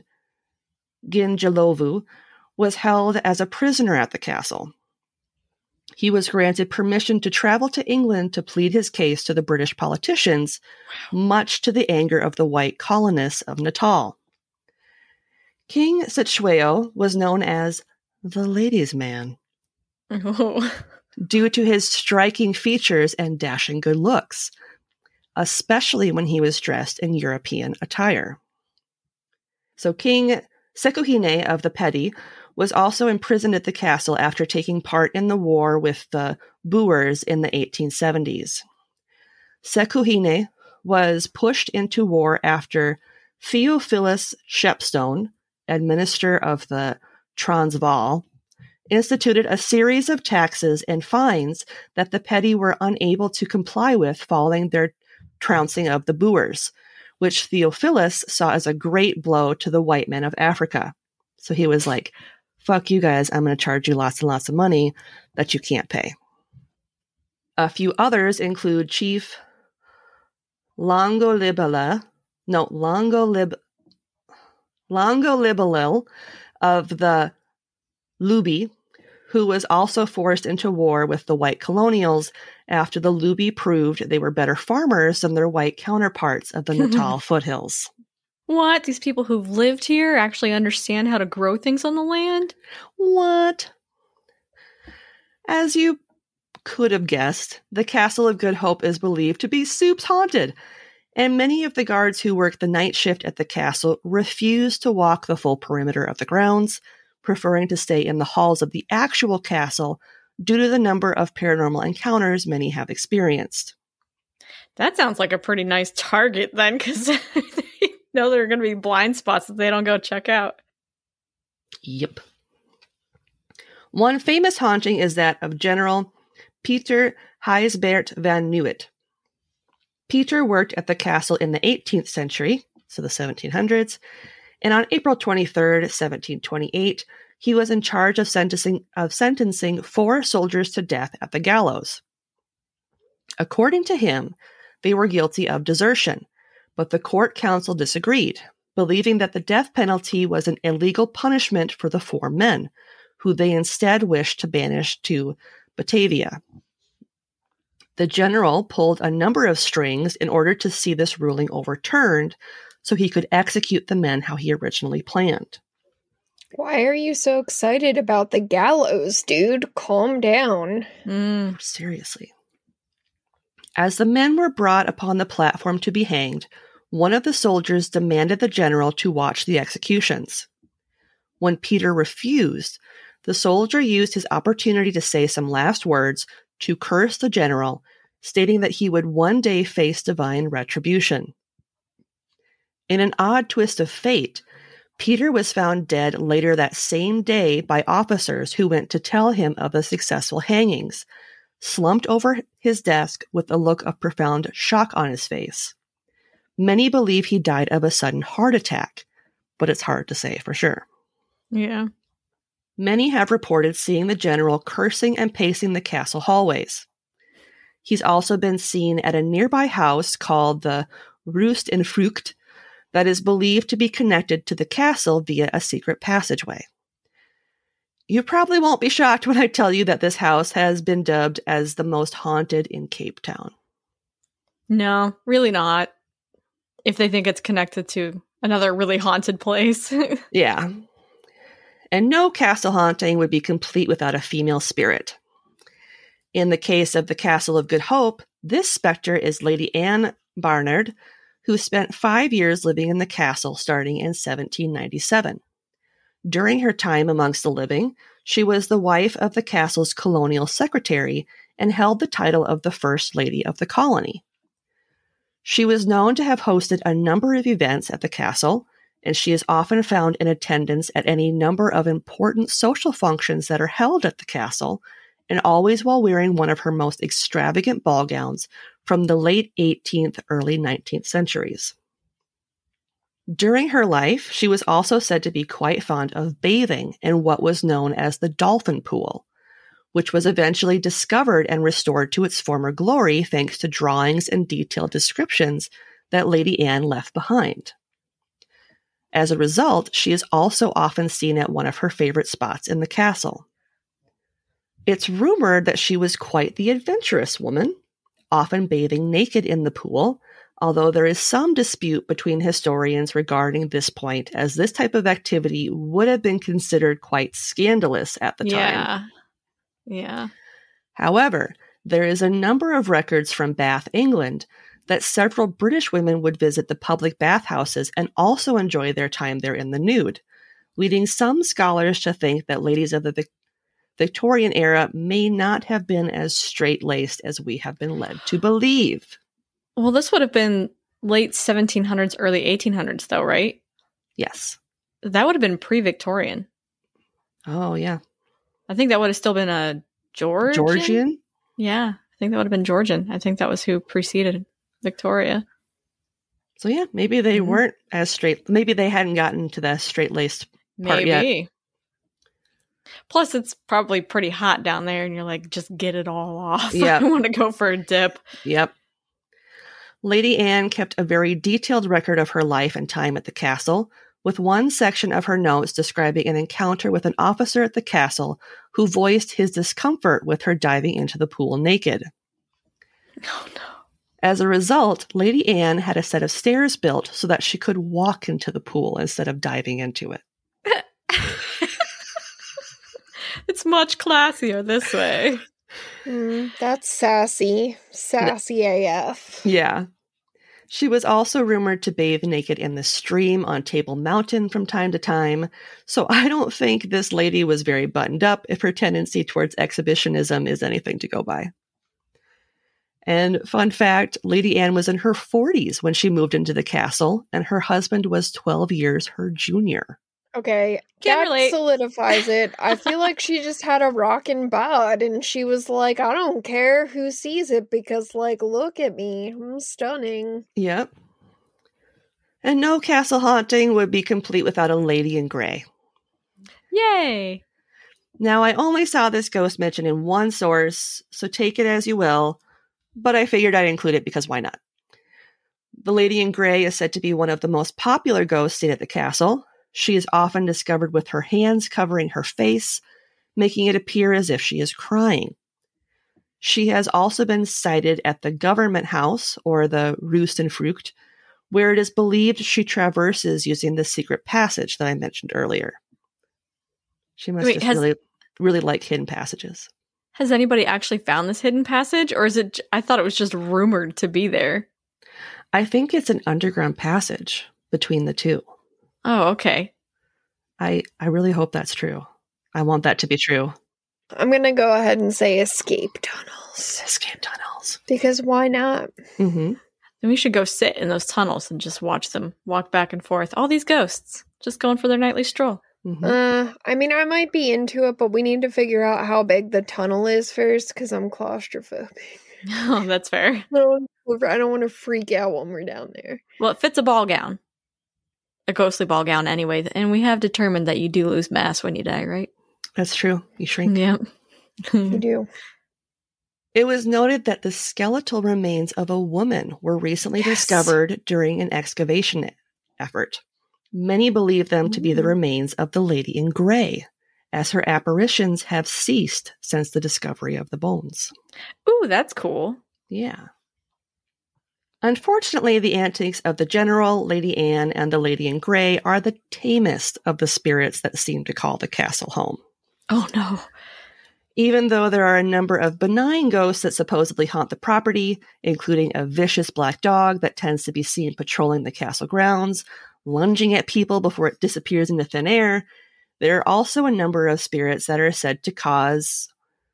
Ginjalovu, was held as a prisoner at the castle. He was granted permission to travel to England to plead his case to the British politicians, much to the anger of the white colonists of Natal. King Cetshwayo was known as the ladies' man, oh. due to his striking features and dashing good looks, especially when he was dressed in European attire. So King Sekouhine of the Petty was also imprisoned at the castle after taking part in the war with the Boers in the eighteen seventies. Sekouhine was pushed into war after Theophilus Shepstone, administrator of the Transvaal, instituted a series of taxes and fines that the Petty were unable to comply with following their trouncing of the Boers, which Theophilus saw as a great blow to the white men of Africa. So he was like, fuck you guys, I'm going to charge you lots and lots of money that you can't pay. A few others include Chief Longolibala, no, Longolib, Longolibalil of the Lubi, who was also forced into war with the white colonials after the Lubi proved they were better farmers than their white counterparts of the Natal foothills. What? These people who've lived here actually understand how to grow things on the land? What? As you could have guessed, the Castle of Good Hope is believed to be Soup's haunted, and many of the guards who work the night shift at the castle refuse to walk the full perimeter of the grounds, preferring to stay in the halls of the actual castle due to the number of paranormal encounters many have experienced. That sounds like a pretty nice target then, because they know there are going to be blind spots that they don't go check out. Yep. One famous haunting is that of General Peter Huysbert van Nieuwet. Peter worked at the castle in the eighteenth century, so the seventeen hundreds, and on April twenty-third, seventeen twenty-eight, he was in charge of sentencing, of sentencing four soldiers to death at the gallows. According to him, they were guilty of desertion, but the court council disagreed, believing that the death penalty was an illegal punishment for the four men, who they instead wished to banish to Batavia. The general pulled a number of strings in order to see this ruling overturned, so he could execute the men how he originally planned. Why are you so excited about the gallows, dude? Calm down. Mm, seriously. As the men were brought upon the platform to be hanged, one of the soldiers demanded the general to watch the executions. When Peter refused, the soldier used his opportunity to say some last words to curse the general, stating that he would one day face divine retribution. In an odd twist of fate, Peter was found dead later that same day by officers who went to tell him of the successful hangings, slumped over his desk with a look of profound shock on his face. Many believe he died of a sudden heart attack, but it's hard to say for sure. Yeah. Many have reported seeing the general cursing and pacing the castle hallways. He's also been seen at a nearby house called the Roost en Frucht that is believed to be connected to the castle via a secret passageway. You probably won't be shocked when I tell you that this house has been dubbed as the most haunted in Cape Town. No, really not. If they think it's connected to another really haunted place. Yeah. And no castle haunting would be complete without a female spirit. In the case of the Castle of Good Hope, this specter is Lady Anne Barnard, who spent five years living in the castle starting in seventeen ninety-seven. During her time amongst the living, she was the wife of the castle's colonial secretary and held the title of the First Lady of the colony. She was known to have hosted a number of events at the castle, and she is often found in attendance at any number of important social functions that are held at the castle, and always while wearing one of her most extravagant ball gowns from the late eighteenth, early nineteenth centuries. During her life, she was also said to be quite fond of bathing in what was known as the Dolphin Pool, which was eventually discovered and restored to its former glory thanks to drawings and detailed descriptions that Lady Anne left behind. As a result, she is also often seen at one of her favorite spots in the castle. It's rumored that she was quite the adventurous woman, often bathing naked in the pool, although there is some dispute between historians regarding this point, as this type of activity would have been considered quite scandalous at the time. Yeah. Yeah. However, there is a number of records from Bath, England, that several British women would visit the public bathhouses and also enjoy their time there in the nude, leading some scholars to think that ladies of the Vic- Victorian era may not have been as straight-laced as we have been led to believe. Well, this would have been late seventeen hundreds, early eighteen hundreds, though, right? Yes. That would have been pre-Victorian. Oh, yeah. I think that would have still been a Georgian? Georgian? Yeah, I think that would have been Georgian. I think that was who preceded Victoria. So, yeah, maybe they Mhm. weren't as straight. Maybe they hadn't gotten to the straight-laced part yet. Maybe. Plus, it's probably pretty hot down there, and you're like, just get it all off. Yep. I want to go for a dip. Yep. Lady Anne kept a very detailed record of her life and time at the castle, with one section of her notes describing an encounter with an officer at the castle who voiced his discomfort with her diving into the pool naked. Oh, no. As a result, Lady Anne had a set of stairs built so that she could walk into the pool instead of diving into it. It's much classier this way. Mm, that's sassy. Sassy A F. Yeah. She was also rumored to bathe naked in the stream on Table Mountain from time to time, so I don't think this lady was very buttoned up if her tendency towards exhibitionism is anything to go by. And fun fact, Lady Anne was in her forties when she moved into the castle, and her husband was twelve years her junior. Okay, Can't that relate. solidifies it. I feel like she just had a rockin' bod, and she was like, I don't care who sees it, because, like, look at me. I'm stunning. Yep. And no castle haunting would be complete without a lady in gray. Yay! Now, I only saw this ghost mentioned in one source, so take it as you will, but I figured I'd include it because why not? The Lady in Gray is said to be one of the most popular ghosts seen at the castle. She is often discovered with her hands covering her face, making it appear as if she is crying. She has also been sighted at the government house, or the Roost en Frucht, where it is believed she traverses using the secret passage that I mentioned earlier. She must Wait, just has- really, really like hidden passages. Has anybody actually found this hidden passage, or is it? j- I thought it was just rumored to be there. I think it's an underground passage between the two. Oh, okay. I, I really hope that's true. I want that to be true. I'm gonna go ahead and say escape tunnels. Escape tunnels. Because why not? Mm-hmm. Then we should go sit in those tunnels and just watch them walk back and forth. All these ghosts just going for their nightly stroll. Mm-hmm. Uh, I mean, I might be into it, but we need to figure out how big the tunnel is first, because I'm claustrophobic. Oh, that's fair. I don't, I don't want to freak out when we're down there. Well, it fits a ball gown. a ghostly ball gown anyway, and we have determined that you do lose mass when you die, right? That's true. You shrink. Yeah. You do. It was noted that the skeletal remains of a woman were recently Yes. discovered during an excavation effort. Many believe them to be the remains of the Lady in Grey, as her apparitions have ceased since the discovery of the bones. Ooh, that's cool. Yeah. Unfortunately, the antics of the General, Lady Anne, and the Lady in Grey are the tamest of the spirits that seem to call the castle home. Oh, no. Even though there are a number of benign ghosts that supposedly haunt the property, including a vicious black dog that tends to be seen patrolling the castle grounds, lunging at people before it disappears into thin air, there are also a number of spirits that are said to cause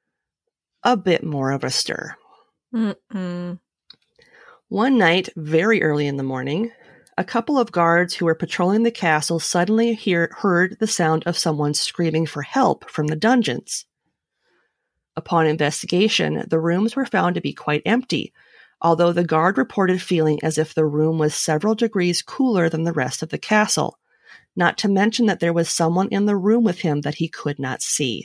a bit more of a stir. Mm-mm. One night, very early in the morning, a couple of guards who were patrolling the castle suddenly hear, heard the sound of someone screaming for help from the dungeons. Upon investigation, the rooms were found to be quite empty, although the guard reported feeling as if the room was several degrees cooler than the rest of the castle, not to mention that there was someone in the room with him that he could not see.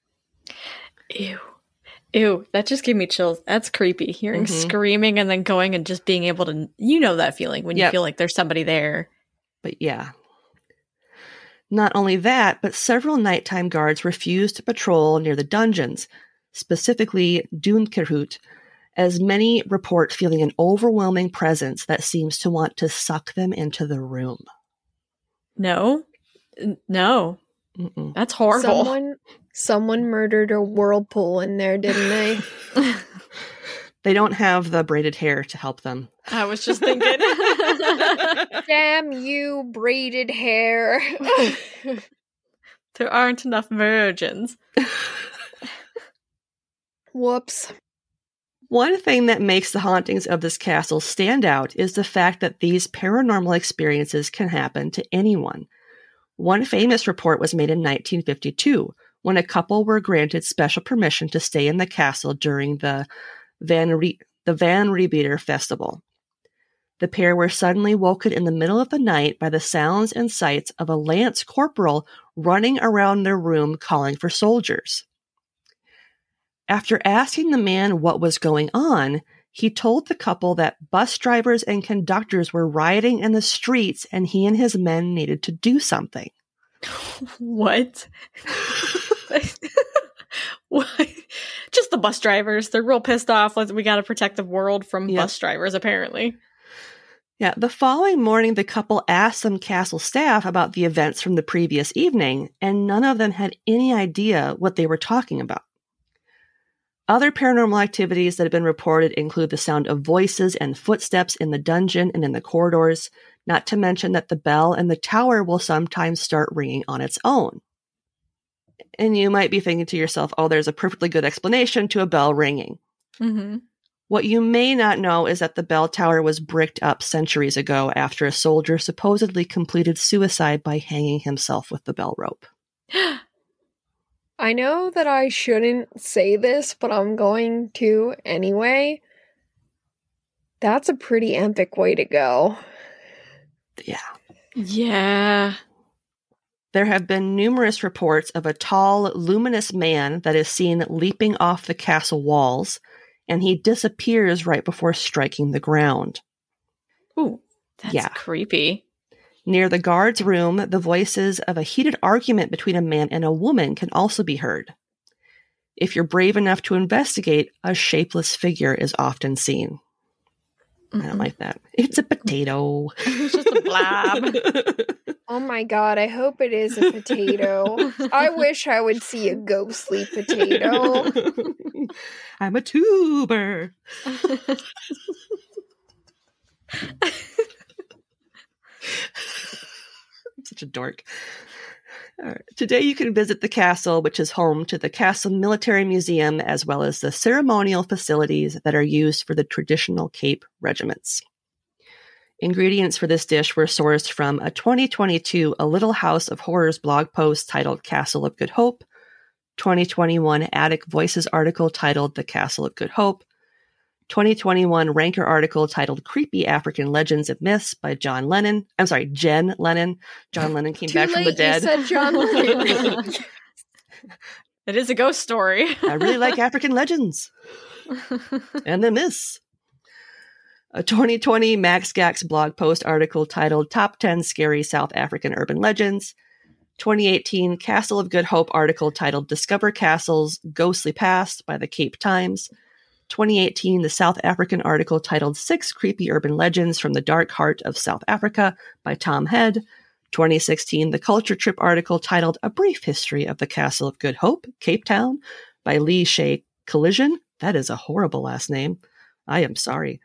Ew. Ew, that just gave me chills. That's creepy. Hearing Mhm. screaming and then going and just being able to, you know that feeling when you Yep. feel like there's somebody there. But yeah. Not only that, but several nighttime guards refused to patrol near the dungeons, specifically Dunkerhout, as many report feeling an overwhelming presence that seems to want to suck them into the room. No? N- No. Mm-mm. That's horrible. Someone, someone murdered a whirlpool in there, didn't they? They don't have the braided hair to help them. I was just thinking. Damn you, braided hair. There aren't enough virgins. Whoops. One thing that makes the hauntings of this castle stand out is the fact that these paranormal experiences can happen to anyone. One famous report was made in nineteen fifty-two, when a couple were granted special permission to stay in the castle during the Van, Re- the Van Riebeeter Festival. The pair were suddenly woken in the middle of the night by the sounds and sights of a lance corporal running around their room calling for soldiers. After asking the man what was going on, he told the couple that bus drivers and conductors were rioting in the streets and he and his men needed to do something. What? What? Just the bus drivers. They're real pissed off. Let's- We got to protect the world from Yep. bus drivers, apparently. Yeah, the following morning, the couple asked some castle staff about the events from the previous evening, and none of them had any idea what they were talking about. Other paranormal activities that have been reported include the sound of voices and footsteps in the dungeon and in the corridors, not to mention that the bell in the tower will sometimes start ringing on its own. And you might be thinking to yourself, oh, there's a perfectly good explanation to a bell ringing. Mm-hmm. What you may not know is that the bell tower was bricked up centuries ago after a soldier supposedly completed suicide by hanging himself with the bell rope. I know that I shouldn't say this, but I'm going to anyway. That's a pretty epic way to go. Yeah. Yeah. There have been numerous reports of a tall, luminous man that is seen leaping off the castle walls, and he disappears right before striking the ground. Ooh, that's Yeah. creepy. Near the guard's room, the voices of a heated argument between a man and a woman can also be heard. If you're brave enough to investigate, a shapeless figure is often seen. I don't like that. It's a potato. It's just a blob. Oh my god, I hope it is a potato. I wish I would see a ghostly potato. I'm a tuber. Such a dork. All right. Today you can visit the castle, which is home to the Castle Military Museum, as well as the ceremonial facilities that are used for the traditional Cape regiments. Ingredients for this dish were sourced from a twenty twenty-two A Little House of Horrors blog post titled Castle of Good Hope, twenty twenty-one Attic Voices article titled The Castle of Good Hope, twenty twenty-one Ranker article titled Creepy African Legends and Myths by John Lennon. I'm sorry, Jen Lennon. John Lennon came Too back late, from the dead. You said John Lennon. It is a ghost story. I really like African legends and the myths. A twenty twenty Max Gax blog post article titled Top ten Scary South African Urban Legends. twenty eighteen Castle of Good Hope article titled Discover Castle's Ghostly Past by the Cape Times. twenty eighteen The South African article titled Six Creepy Urban Legends from the Dark Heart of South Africa by Tom Head. twenty sixteen The Culture Trip article titled A Brief History of the Castle of Good Hope, Cape Town by Lee Shea Collision. That is a horrible last name. I am sorry.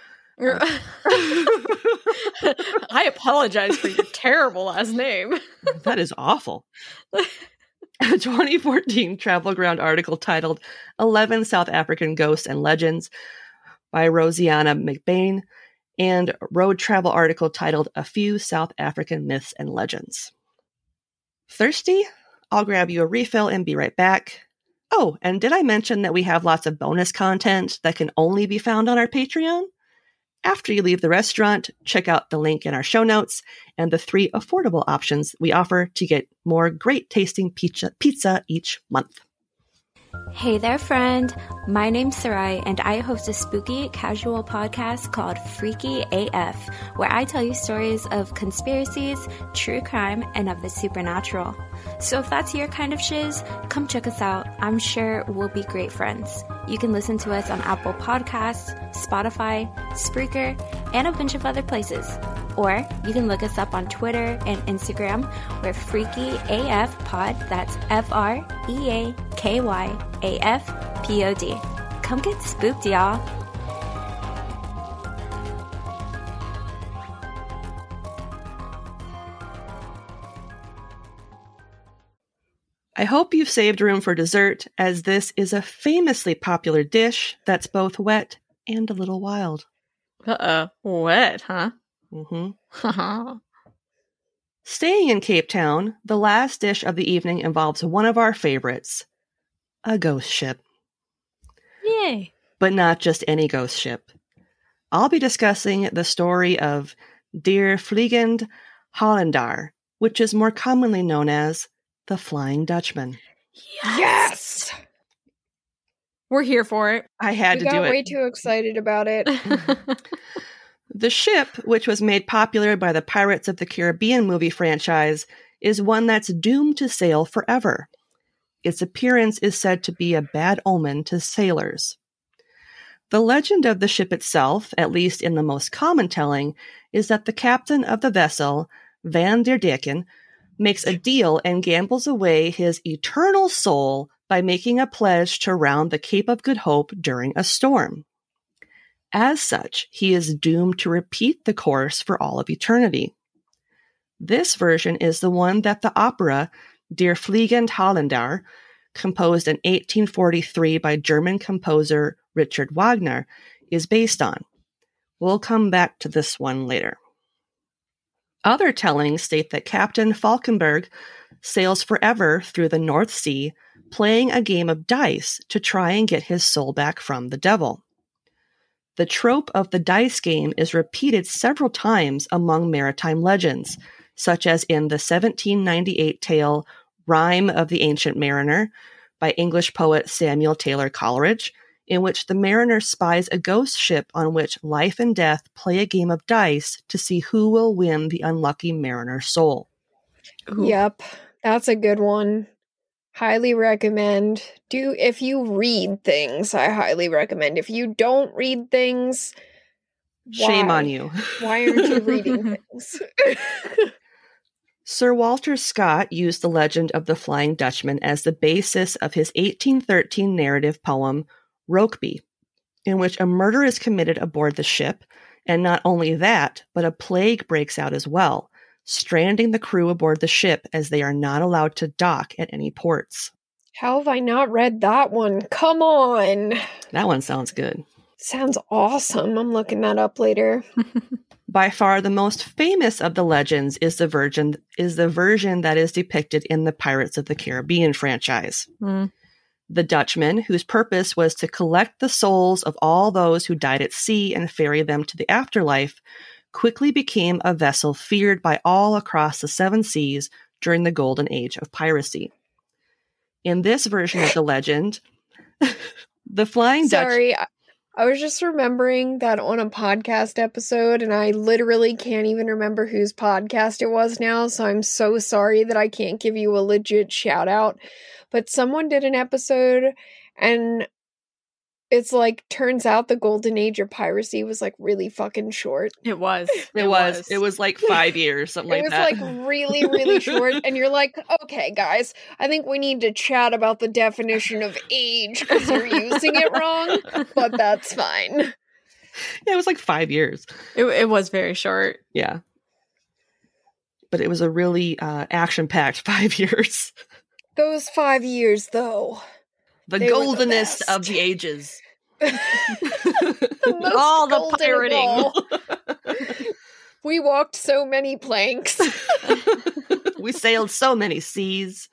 I apologize for your terrible last name. That is awful. A twenty fourteen Travel Ground article titled eleven South African Ghosts and Legends by Rosianna McBain, and road travel article titled A Few South African Myths and Legends. Thirsty? I'll grab you a refill and be right back. Oh, and did I mention that we have lots of bonus content that can only be found on our Patreon? After you leave the restaurant, check out the link in our show notes and the three affordable options we offer to get more great tasting pizza, pizza each month. Hey there, friend. My name's Sarai, and I host a spooky, casual podcast called Freaky A F, where I tell you stories of conspiracies, true crime, and of the supernatural. So if that's your kind of shiz, come check us out. I'm sure we'll be great friends. You can listen to us on Apple Podcasts, Spotify, Spreaker, and a bunch of other places. Or you can look us up on Twitter and Instagram. We're Freaky A F Pod. That's F R E A K Y A F P O D. Come get spooked, y'all. I hope you've saved room for dessert, as this is a famously popular dish that's both wet and a little wild. Uh-oh. Wet, huh? Mm-hmm. Staying in Cape Town, the last dish of the evening involves one of our favorites, a ghost ship. Yay. But not just any ghost ship. I'll be discussing the story of Der Vliegende Hollander, which is more commonly known as the Flying Dutchman. Yes! yes! We're here for it. I had we to do got it. way too excited about it. The ship, which was made popular by the Pirates of the Caribbean movie franchise, is one that's doomed to sail forever. Its appearance is said to be a bad omen to sailors. The legend of the ship itself, at least in the most common telling, is that the captain of the vessel, Van der Decken, makes a deal and gambles away his eternal soul by making a pledge to round the Cape of Good Hope during a storm. As such, he is doomed to repeat the course for all of eternity. This version is the one that the opera Der Vliegende Hollander, composed in eighteen forty-three by German composer Richard Wagner, is based on. We'll come back to this one later. Other tellings state that Captain Falkenberg sails forever through the North Sea, playing a game of dice to try and get his soul back from the devil. The trope of the dice game is repeated several times among maritime legends, such as in the seventeen ninety-eight tale Rime of the Ancient Mariner by English poet Samuel Taylor Coleridge, in which the mariner spies a ghost ship on which life and death play a game of dice to see who will win the unlucky mariner's soul. Ooh. Yep, that's a good one. Highly recommend. Do if you read things, I highly recommend. If you don't read things, shame why? on you. Why aren't you reading things? Sir Walter Scott used the legend of the Flying Dutchman as the basis of his eighteen thirteen narrative poem, Rokeby, in which a murder is committed aboard the ship, and not only that, but a plague breaks out as well, stranding the crew aboard the ship as they are not allowed to dock at any ports. How have I not read that one? Come on! That one sounds good. Sounds awesome. I'm looking that up later. By far the most famous of the legends is the version is the version that is depicted in the Pirates of the Caribbean franchise. Mm. The Dutchman, whose purpose was to collect the souls of all those who died at sea and ferry them to the afterlife, quickly became a vessel feared by all across the seven seas during the golden age of piracy. In this version of the legend, the Flying Dutch... Sorry, I, I was just remembering that on a podcast episode, and I literally can't even remember whose podcast it was now, so I'm so sorry that I can't give you a legit shout out. But someone did an episode, and it's like, turns out the golden age of piracy was like really fucking short. It was. It, it was. was. It was like five years, something like that. It was like really, really short. And you're like, okay, guys, I think we need to chat about the definition of age because you're using it wrong. But that's fine. Yeah, it was like five years. It, it was very short. Yeah. But it was a really uh, action-packed five years. Those five years, though. The goldenest the of the ages. the all the pirating. All. We walked so many planks. We sailed so many seas.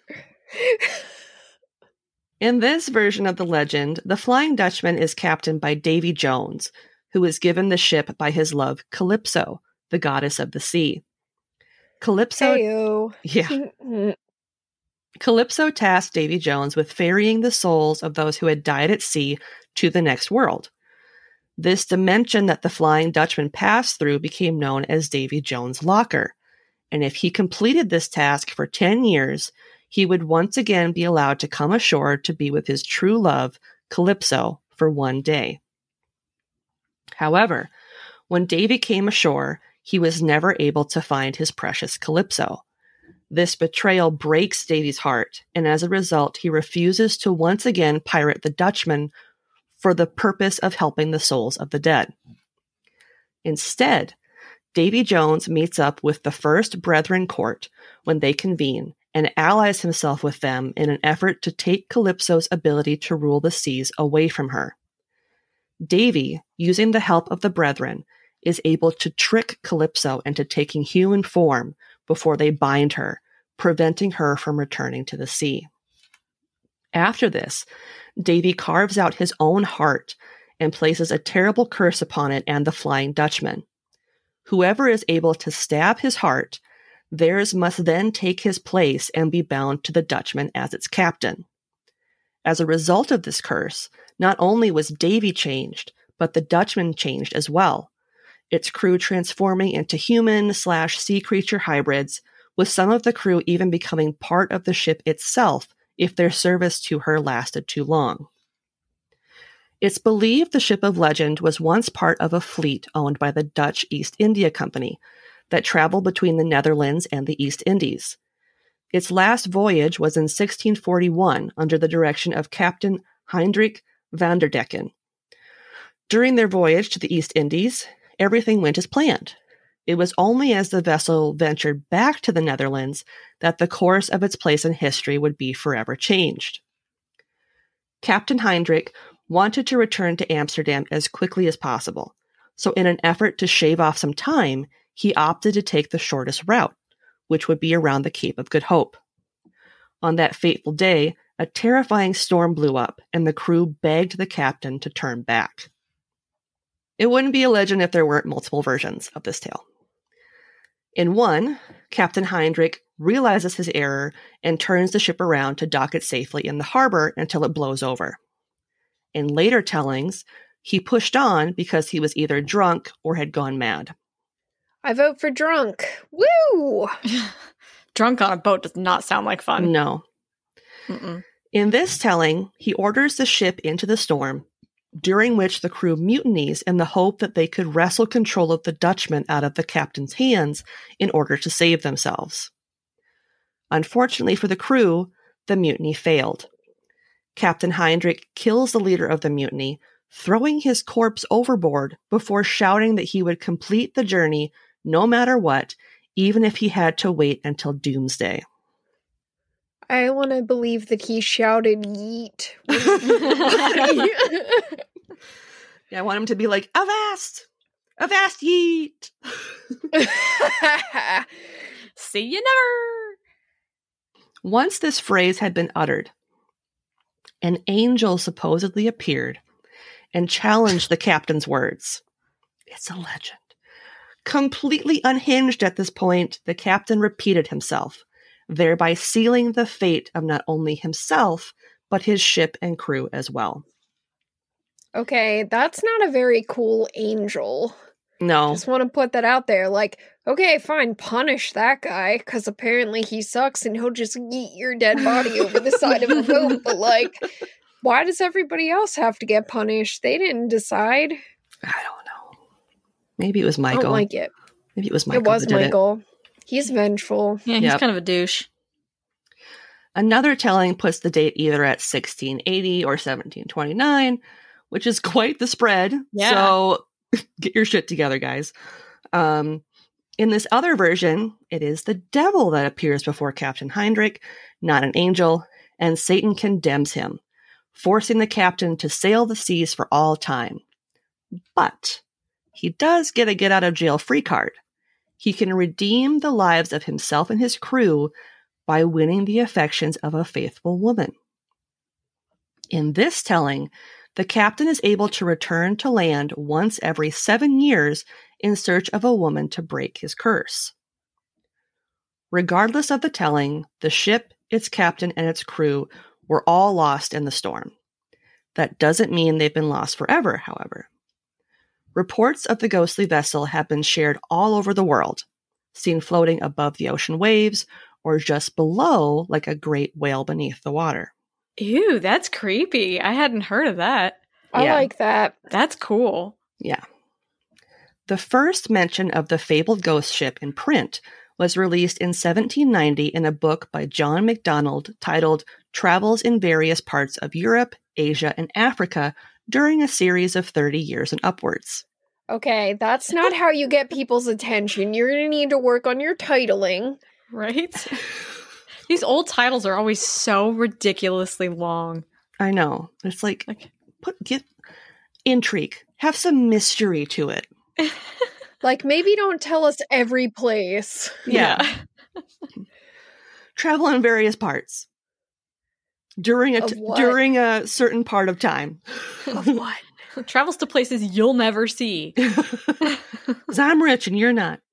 In this version of the legend, the Flying Dutchman is captained by Davy Jones, who is given the ship by his love Calypso, the goddess of the sea. Calypso... Hey-o. Yeah. Calypso tasked Davy Jones with ferrying the souls of those who had died at sea to the next world. This dimension that the Flying Dutchman passed through became known as Davy Jones' Locker, and if he completed this task for ten years, he would once again be allowed to come ashore to be with his true love, Calypso, for one day. However, when Davy came ashore, he was never able to find his precious Calypso. This betrayal breaks Davy's heart, and as a result, he refuses to once again pirate the Dutchman for the purpose of helping the souls of the dead. Instead, Davy Jones meets up with the First Brethren Court when they convene and allies himself with them in an effort to take Calypso's ability to rule the seas away from her. Davy, using the help of the Brethren, is able to trick Calypso into taking human form before they bind her, preventing her from returning to the sea. After this, Davy carves out his own heart and places a terrible curse upon it and the Flying Dutchman. Whoever is able to stab his heart, theirs must then take his place and be bound to the Dutchman as its captain. As a result of this curse, not only was Davy changed, but the Dutchman changed as well, its crew transforming into human slash sea creature hybrids, with some of the crew even becoming part of the ship itself if their service to her lasted too long. It's believed the ship of legend was once part of a fleet owned by the Dutch East India Company that traveled between the Netherlands and the East Indies. Its last voyage was in sixteen forty-one under the direction of Captain Hendrik van der Decken. During their voyage to the East Indies, everything went as planned. It was only as the vessel ventured back to the Netherlands that the course of its place in history would be forever changed. Captain Hendrik wanted to return to Amsterdam as quickly as possible, so in an effort to shave off some time, he opted to take the shortest route, which would be around the Cape of Good Hope. On that fateful day, a terrifying storm blew up, and the crew begged the captain to turn back. It wouldn't be a legend if there weren't multiple versions of this tale. In one, Captain Hendrik realizes his error and turns the ship around to dock it safely in the harbor until it blows over. In later tellings, he pushed on because he was either drunk or had gone mad. I vote for drunk. Woo! Drunk on a boat does not sound like fun. No. Mm-mm. In this telling, he orders the ship into the storm, during which the crew mutinies in the hope that they could wrestle control of the Dutchman out of the captain's hands in order to save themselves. Unfortunately for the crew, the mutiny failed. Captain Hendrik kills the leader of the mutiny, throwing his corpse overboard before shouting that he would complete the journey no matter what, even if he had to wait until doomsday. I want to believe that he shouted yeet. Yeah, I want him to be like, avast! Avast yeet! See you never! Once this phrase had been uttered, an angel supposedly appeared and challenged the captain's words. It's a legend. Completely unhinged at this point, the captain repeated himself, thereby sealing the fate of not only himself, but his ship and crew as well. Okay, that's not a very cool angel. No. Just want to put that out there. Like, okay, fine, punish that guy, because apparently he sucks and he'll just yeet your dead body over the side of a boat. But, like, why does everybody else have to get punished? They didn't decide. I don't know. Maybe it was Michael. I don't like it. Maybe it was Michael. It was that did Michael. It. He's vengeful. Yeah, he's Yep. kind of a douche. Another telling puts the date either at sixteen eighty or seventeen twenty-nine, which is quite the spread. Yeah. So get your shit together, guys. Um, in this other version, it is the devil that appears before Captain Heinrich, not an angel, and Satan condemns him, forcing the captain to sail the seas for all time. But he does get a get-out-of-jail-free card. He can redeem the lives of himself and his crew by winning the affections of a faithful woman. In this telling, the captain is able to return to land once every seven years in search of a woman to break his curse. Regardless of the telling, the ship, its captain, and its crew were all lost in the storm. That doesn't mean they've been lost forever, however. Reports of the ghostly vessel have been shared all over the world, seen floating above the ocean waves or just below like a great whale beneath the water. Ew, that's creepy. I hadn't heard of that. I Yeah. like that. That's cool. Yeah. The first mention of the fabled ghost ship in print was released in seventeen ninety in a book by John MacDonald titled Travels in Various Parts of Europe, Asia, and Africa during a series of thirty years and upwards. Okay, that's not how you get people's attention. You're going to need to work on your titling. Right? These old titles are always so ridiculously long. I know. It's like, Like, put get intrigue. Have some mystery to it. Like, maybe don't tell us every place. Yeah. Travel in various parts. During a Of t- what? during a certain part of time. Of what? Travels to places you'll never see. Because I'm rich and you're not.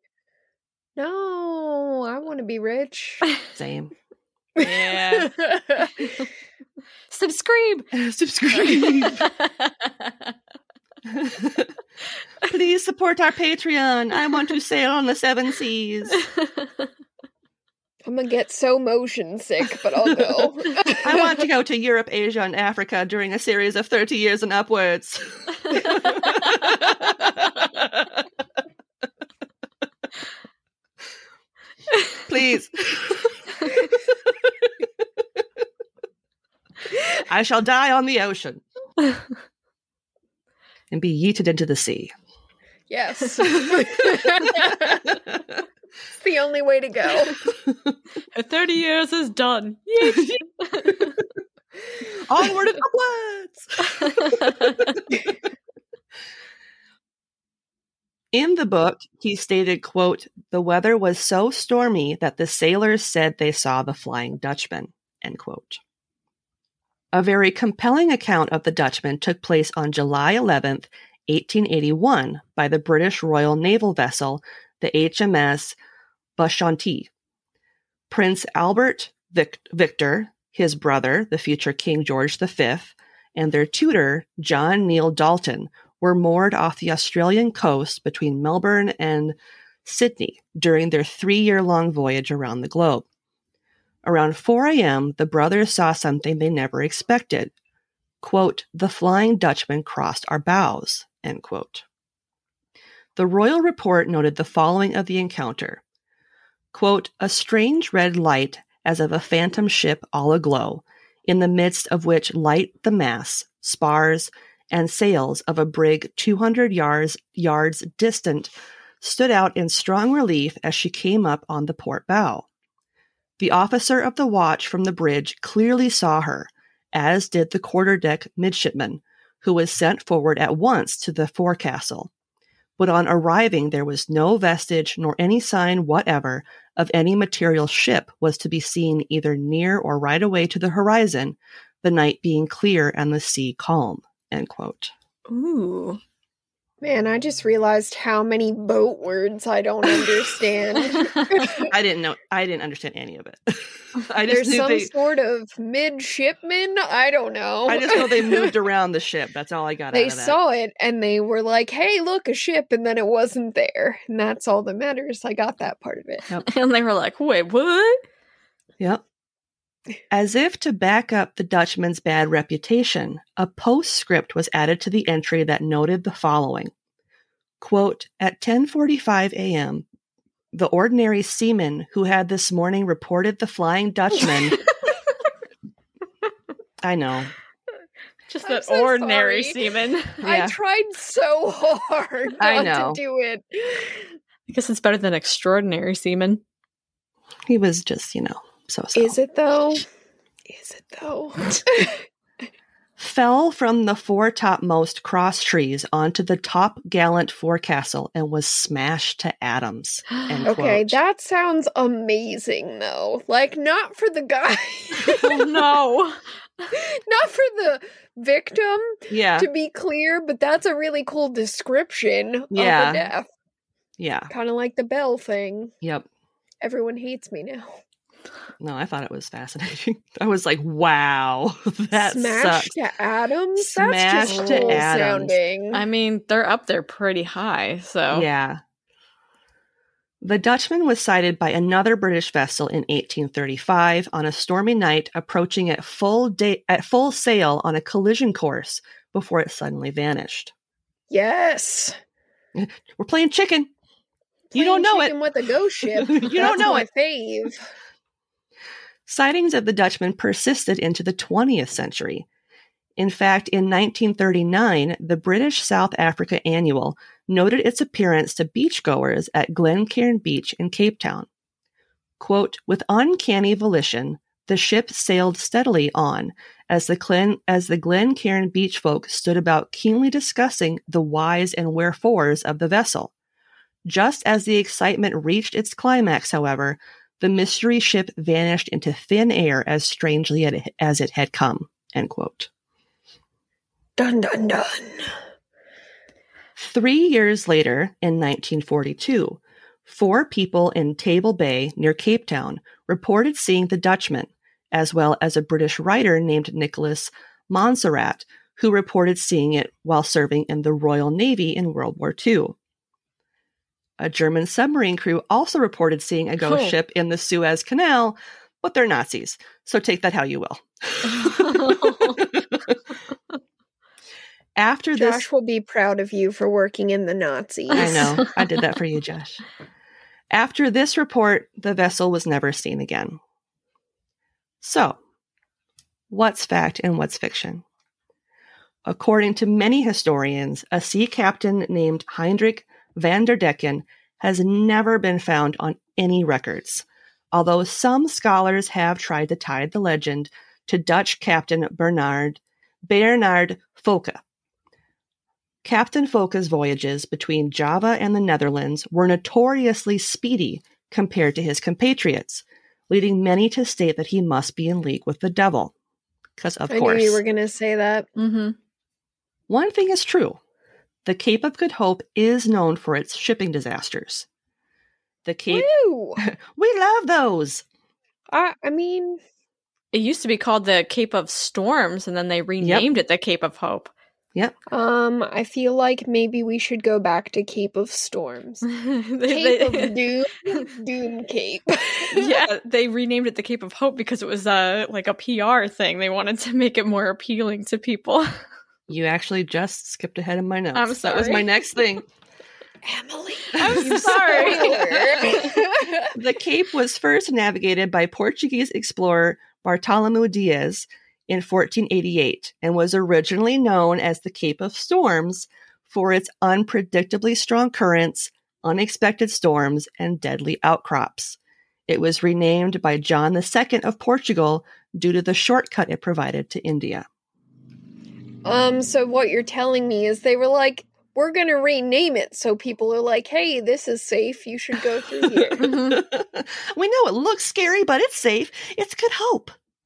No, I want to be rich. Same. Yeah. Subscribe. Subscribe. Please support our Patreon. I want to sail on the seven seas. I'm gonna get so motion sick, but I'll go. I want to go to Europe, Asia, and Africa during a series of thirty years and upwards. Please. I shall die on the ocean and be yeeted into the sea. Yes. It's the only way to go. thirty years is done. Onward and upwards. In the book, he stated, quote, "The weather was so stormy that the sailors said they saw the Flying Dutchman," end quote. A very compelling account of the Dutchman took place on July eleventh, eighteen eighty-one, by the British Royal Naval vessel, the H M S Bushantee. Prince Albert Vic- Victor, his brother, the future King George the Fifth, and their tutor, John Neil Dalton, were moored off the Australian coast between Melbourne and Sydney during their three-year-long voyage around the globe. Around four a.m., the brothers saw something they never expected. Quote, "The Flying Dutchman crossed our bows," end quote. The royal report noted the following of the encounter. Quote, "A strange red light as of a phantom ship all aglow, in the midst of which light the masts, spars, and sails of a brig two hundred yards, yards distant stood out in strong relief as she came up on the port bow. The officer of the watch from the bridge clearly saw her, as did the quarterdeck midshipman, who was sent forward at once to the forecastle. But on arriving, there was no vestige nor any sign whatever of any material ship was to be seen either near or right away to the horizon, the night being clear and the sea calm, end quote. Ooh. Man, I just realized how many boat words I don't understand. I didn't know. I didn't understand any of it. I just There's knew some they, sort of midshipman. I don't know. I just know they moved around the ship. That's all I got They out of that. saw it and they were like, hey, look, a ship. And then it wasn't there. And that's all that matters. I got that part of it. Yep. And they were like, wait, what? Yep. As if to back up the Dutchman's bad reputation, a postscript was added to the entry that noted the following. Quote, at ten forty-five a.m., the ordinary seaman who had this morning reported the Flying Dutchman. I know. Just I'm that so ordinary sorry. seaman. Yeah. I tried so hard not I know. to do it. I guess it's better than extraordinary seaman. He was just, you know, so-so. Is it though? Is it though? Fell from the four topmost cross trees onto the top gallant forecastle and was smashed to atoms. End Okay, quote. that sounds amazing though. Like, not for the guy. Oh no. Not for the victim, Yeah, to be clear, but that's a really cool description Yeah. of a death. yeah, Kind of like the Bell thing. yep. Everyone hates me now. No, I thought it was fascinating. I was like, wow, that Smashed sucks. to atoms? Smashed That's just to cool atoms. sounding. I mean, they're up there pretty high, so. Yeah. The Dutchman was sighted by another British vessel in eighteen thirty-five on a stormy night, approaching at full day at full sail on a collision course before it suddenly vanished. Yes. We're playing chicken. You don't Playing know chicken it. with a ghost ship. You don't That's know my it. fave. Sightings of the Dutchman persisted into the twentieth century. In fact, in nineteen thirty-nine, the British South Africa Annual noted its appearance to beachgoers at Glencairn Beach in Cape Town. Quote, with uncanny volition, the ship sailed steadily on as the, Glen, as the Glencairn beach folk stood about keenly discussing the whys and wherefores of the vessel. Just as the excitement reached its climax, however, the mystery ship vanished into thin air as strangely as it had come, end quote. Dun dun dun. Three years later, in nineteen forty-two, four people in Table Bay near Cape Town reported seeing the Dutchman, as well as a British writer named Nicholas Monserrat, who reported seeing it while serving in the Royal Navy in World War Two. A German submarine crew also reported seeing a ghost Cool. ship in the Suez Canal, but they're Nazis, so take that how you will. After Josh this, will be proud of you for working in the Nazis. I know, I did that for you, Josh. After this report, the vessel was never seen again. So, what's fact and what's fiction? According to many historians, a sea captain named Heinrich van der Decken has never been found on any records, although some scholars have tried to tie the legend to Dutch Captain Bernard, Bernard Fokke. Captain Fokke's voyages between Java and the Netherlands were notoriously speedy compared to his compatriots, leading many to state that he must be in league with the devil. Because, of I course. knew you were going to say that. Mm-hmm. One thing is true. The Cape of Good Hope is known for its shipping disasters. The Cape... Woo! We love those! I, I mean, It used to be called the Cape of Storms, and then they renamed it the Cape of Hope. Yep. um, I feel like maybe we should go back to Cape of Storms. They- Cape they- of Doom, Doom Cape. Yeah, they renamed it the Cape of Hope because it was a like a P R thing. They wanted to make it more appealing to people. You actually just skipped ahead of my notes. I'm That was sorry. my next thing. Emily, I'm you sorry. spoiler. The Cape was first navigated by Portuguese explorer Bartolomeu Dias in fourteen eighty-eight and was originally known as the Cape of Storms for its unpredictably strong currents, unexpected storms, and deadly outcrops. It was renamed by John the Second of Portugal due to the shortcut it provided to India. Um, so what you're telling me is they were like, we're gonna rename it so people are like, hey, this is safe, you should go through here. We know it looks scary, but it's safe. It's Good Hope.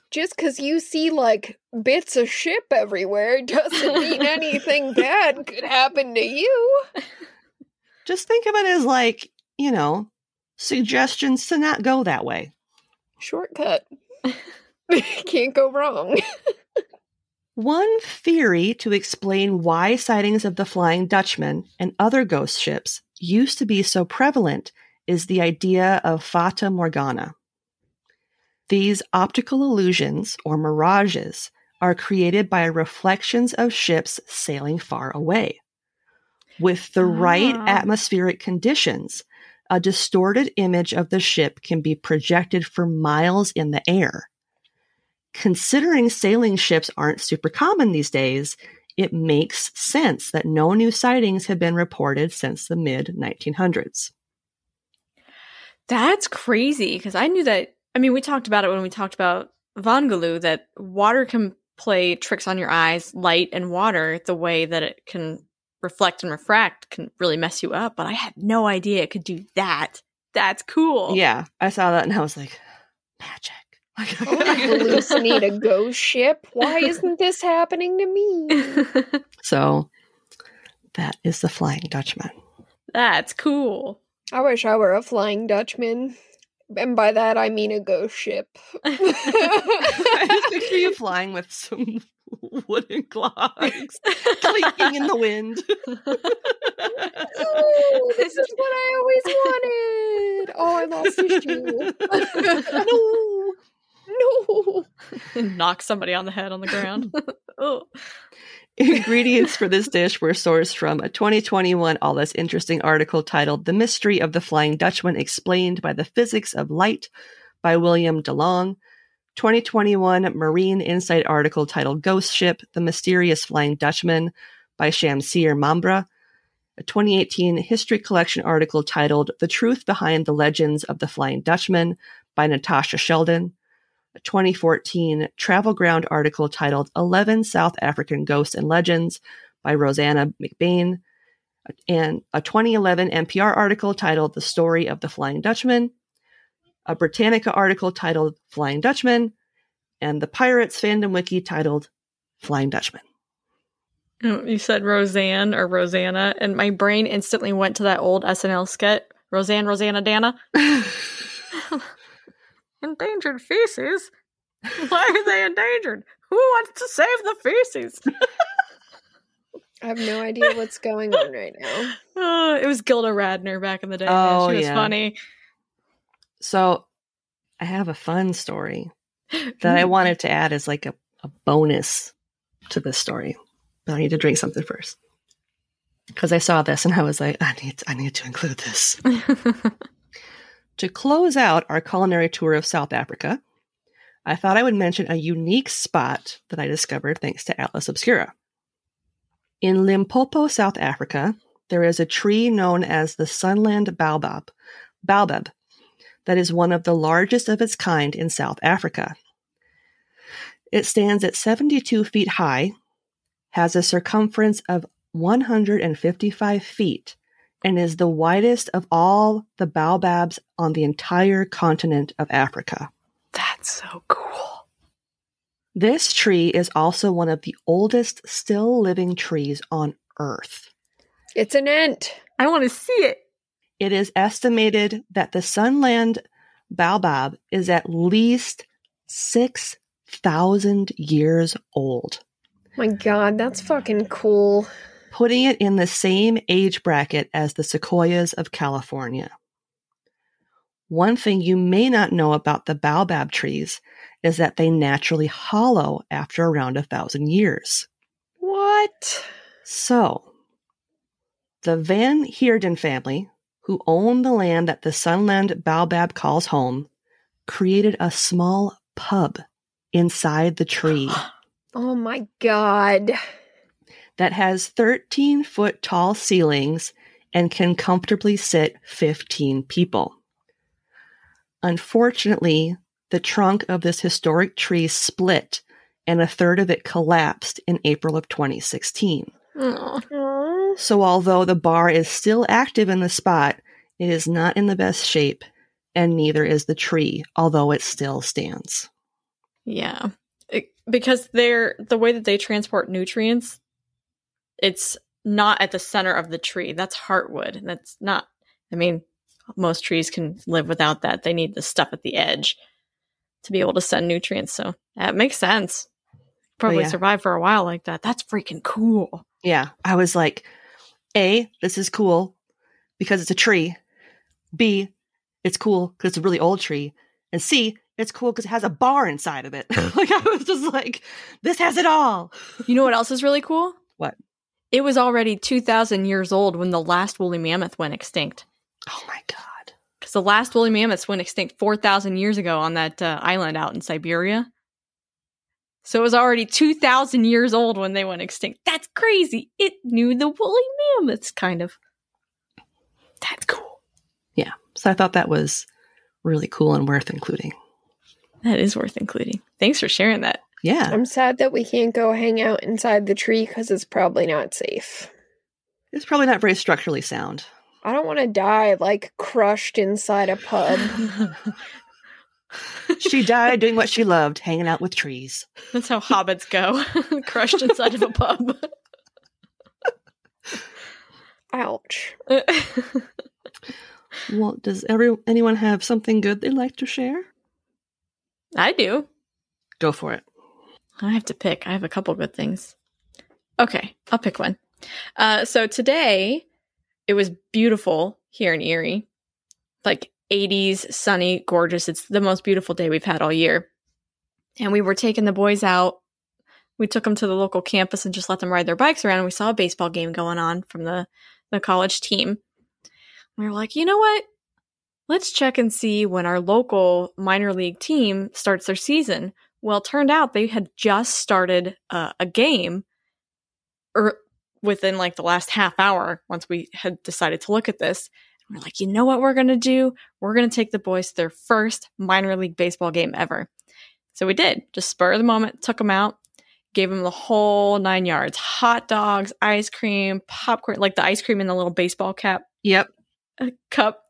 just because you see, like, bits of ship everywhere doesn't mean anything bad could happen to you. Just think of it as, like, you know, suggestions to not go that way. Shortcut. Can't go wrong. One theory to explain why sightings of the Flying Dutchman and other ghost ships used to be so prevalent is the idea of Fata Morgana. These optical illusions, or mirages, are created by reflections of ships sailing far away. With the right Ah. atmospheric conditions, a distorted image of the ship can be projected for miles in the air. Considering sailing ships aren't super common these days, it makes sense that no new sightings have been reported since the mid nineteen hundreds. That's crazy, because I knew that. I mean, we talked about it when we talked about Vangaloo, that water can play tricks on your eyes, light and water, the way that it can reflect and refract can really mess you up. But I had no idea it could do that. That's cool. Yeah, I saw that and I was like, magic. Hallucinate a ghost ship? Why isn't this happening to me? So, that is the Flying Dutchman. That's cool. I wish I were a Flying Dutchman. And by that, I mean a ghost ship. I just picture you flying with some wooden clogs clinking in the wind. Oh, this is what I always wanted. Oh, I lost a shoe. No. No. Knock somebody on the head on the ground. Oh. Ingredients for this dish were sourced from a twenty twenty-one All That's Interesting article titled The Mystery of the Flying Dutchman Explained by the Physics of Light by William DeLong, twenty twenty-one Marine Insight article titled Ghost Ship, The Mysterious Flying Dutchman by Shamsir Mambra, a twenty eighteen History Collection article titled The Truth Behind the Legends of the Flying Dutchman by Natasha Sheldon, a twenty fourteen Travel Ground article titled eleven South African Ghosts and Legends by Rosanna McBain, and a twenty eleven N P R article titled The Story of the Flying Dutchman, a Britannica article titled Flying Dutchman, and the Pirates fandom wiki titled Flying Dutchman. You said Roseanne or Rosanna, and my brain instantly went to that old S N L skit. Roseanne, Rosanna, Dana. Endangered feces? Why are they endangered? Who wants to save the feces? I have no idea what's going on right now. Uh, it was Gilda Radner back in the day. Oh, man. She was yeah. funny. So, I have a fun story that I wanted to add as like a, a bonus to this story. But I need to drink something first. Because I saw this and I was like, I need, I need to include this. To close out our culinary tour of South Africa, I thought I would mention a unique spot that I discovered thanks to Atlas Obscura. In Limpopo, South Africa, there is a tree known as the Sunland Baobab, baobab, that is one of the largest of its kind in South Africa. It stands at seventy-two feet high, has a circumference of one hundred fifty-five feet, and is the widest of all the baobabs on the entire continent of Africa. That's so cool. This tree is also one of the oldest still living trees on Earth. It's an ant. I want to see it. It is estimated that the Sunland Baobab is at least six thousand years old. My God, that's fucking cool. Putting it in the same age bracket as the sequoias of California. One thing you may not know about the baobab trees is that they naturally hollow after around a thousand years. What? So, the Van Heerden family, who own the land that the Sunland Baobab calls home, created a small pub inside the tree. Oh my God. That has thirteen foot tall ceilings and can comfortably sit fifteen people. Unfortunately, the trunk of this historic tree split and a third of it collapsed in April of twenty sixteen. Aww. So although the bar is still active in the spot, it is not in the best shape, and neither is the tree, although it still stands. Yeah. It, because they're the way that they transport nutrients, it's not at the center of the tree. That's heartwood. That's not, I mean, most trees can live without that. They need the stuff at the edge to be able to send nutrients. So that makes sense. Probably Oh, yeah. survive for a while like that. That's freaking cool. Yeah. I was like, A, this is cool because it's a tree. B, it's cool because it's a really old tree. And C, it's cool because it has a bar inside of it. Like, I was just like, this has it all. You know what else is really cool? What? It was already two thousand years old when the last woolly mammoth went extinct. Oh my God. Because the last woolly mammoths went extinct four thousand years ago on that uh, island out in Siberia. So it was already two thousand years old when they went extinct. That's crazy. It knew the woolly mammoths, kind of. That's cool. Yeah. So I thought that was really cool and worth including. That is worth including. Thanks for sharing that. Yeah. I'm sad that we can't go hang out inside the tree because it's probably not safe. It's probably not very structurally sound. I don't want to die, like, crushed inside a pub. She died doing what she loved, hanging out with trees. That's how hobbits go. Crushed inside of a pub. Ouch. Well, does every anyone have something good they'd like to share? I do. Go for it. I have to pick. I have a couple good things. Okay, I'll pick one. Uh, so today, it was beautiful here in Erie. Like eighties, sunny, gorgeous. It's the most beautiful day we've had all year. And we were taking the boys out. We took them to the local campus and just let them ride their bikes around. And we saw a baseball game going on from the, the college team. We were like, you know what? Let's check and see when our local minor league team starts their season. Well, it turned out they had just started uh, a game or within like the last half hour once we had decided to look at this. And we're like, you know what we're going to do? We're going to take the boys to their first minor league baseball game ever. So we did. Just spur of the moment, took them out, gave them the whole nine yards. Hot dogs, ice cream, popcorn, like the ice cream in the little baseball cap Yep. uh, cup.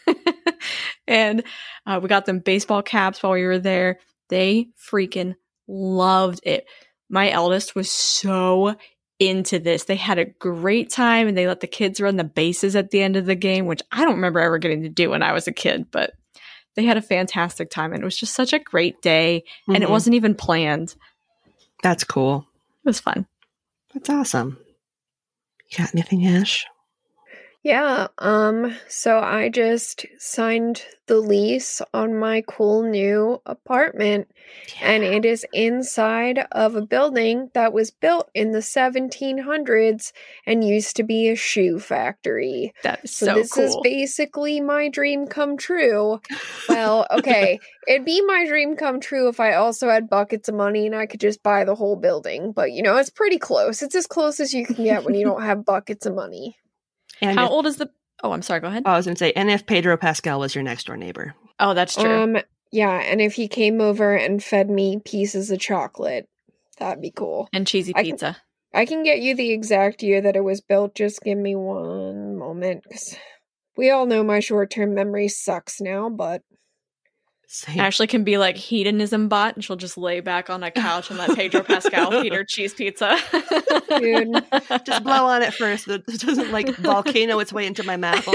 And uh, we got them baseball caps while we were there. They freaking loved it. My eldest was so into this. They had a great time and they let the kids run the bases at the end of the game, which I don't remember ever getting to do when I was a kid, but they had a fantastic time and it was just such a great day. Mm-hmm. And it wasn't even planned. That's cool. It was fun. That's awesome. You got anything, Ash? Yeah, um, so I just signed the lease on my cool new apartment, yeah. And it is inside of a building that was built in the seventeen hundreds and used to be a shoe factory. That is so, so this cool. is basically my dream come true. Well, okay, it'd be my dream come true if I also had buckets of money and I could just buy the whole building, but you know, it's pretty close. It's as close as you can get when you don't have buckets of money. And how if, old is the... Oh, I'm sorry. Go ahead. I was going to say, and if Pedro Pascal was your next door neighbor. Oh, that's true. Um, yeah, and if he came over and fed me pieces of chocolate, that'd be cool. And cheesy I pizza. Can, I can get you the exact year that it was built. Just give me one moment. 'Cause we all know my short-term memory sucks now, but... Same. Ashley can be like hedonism bot and she'll just lay back on a couch and let Pedro Pascal feed her cheese pizza. Dude. Just blow on it first so it doesn't like volcano its way into my mouth.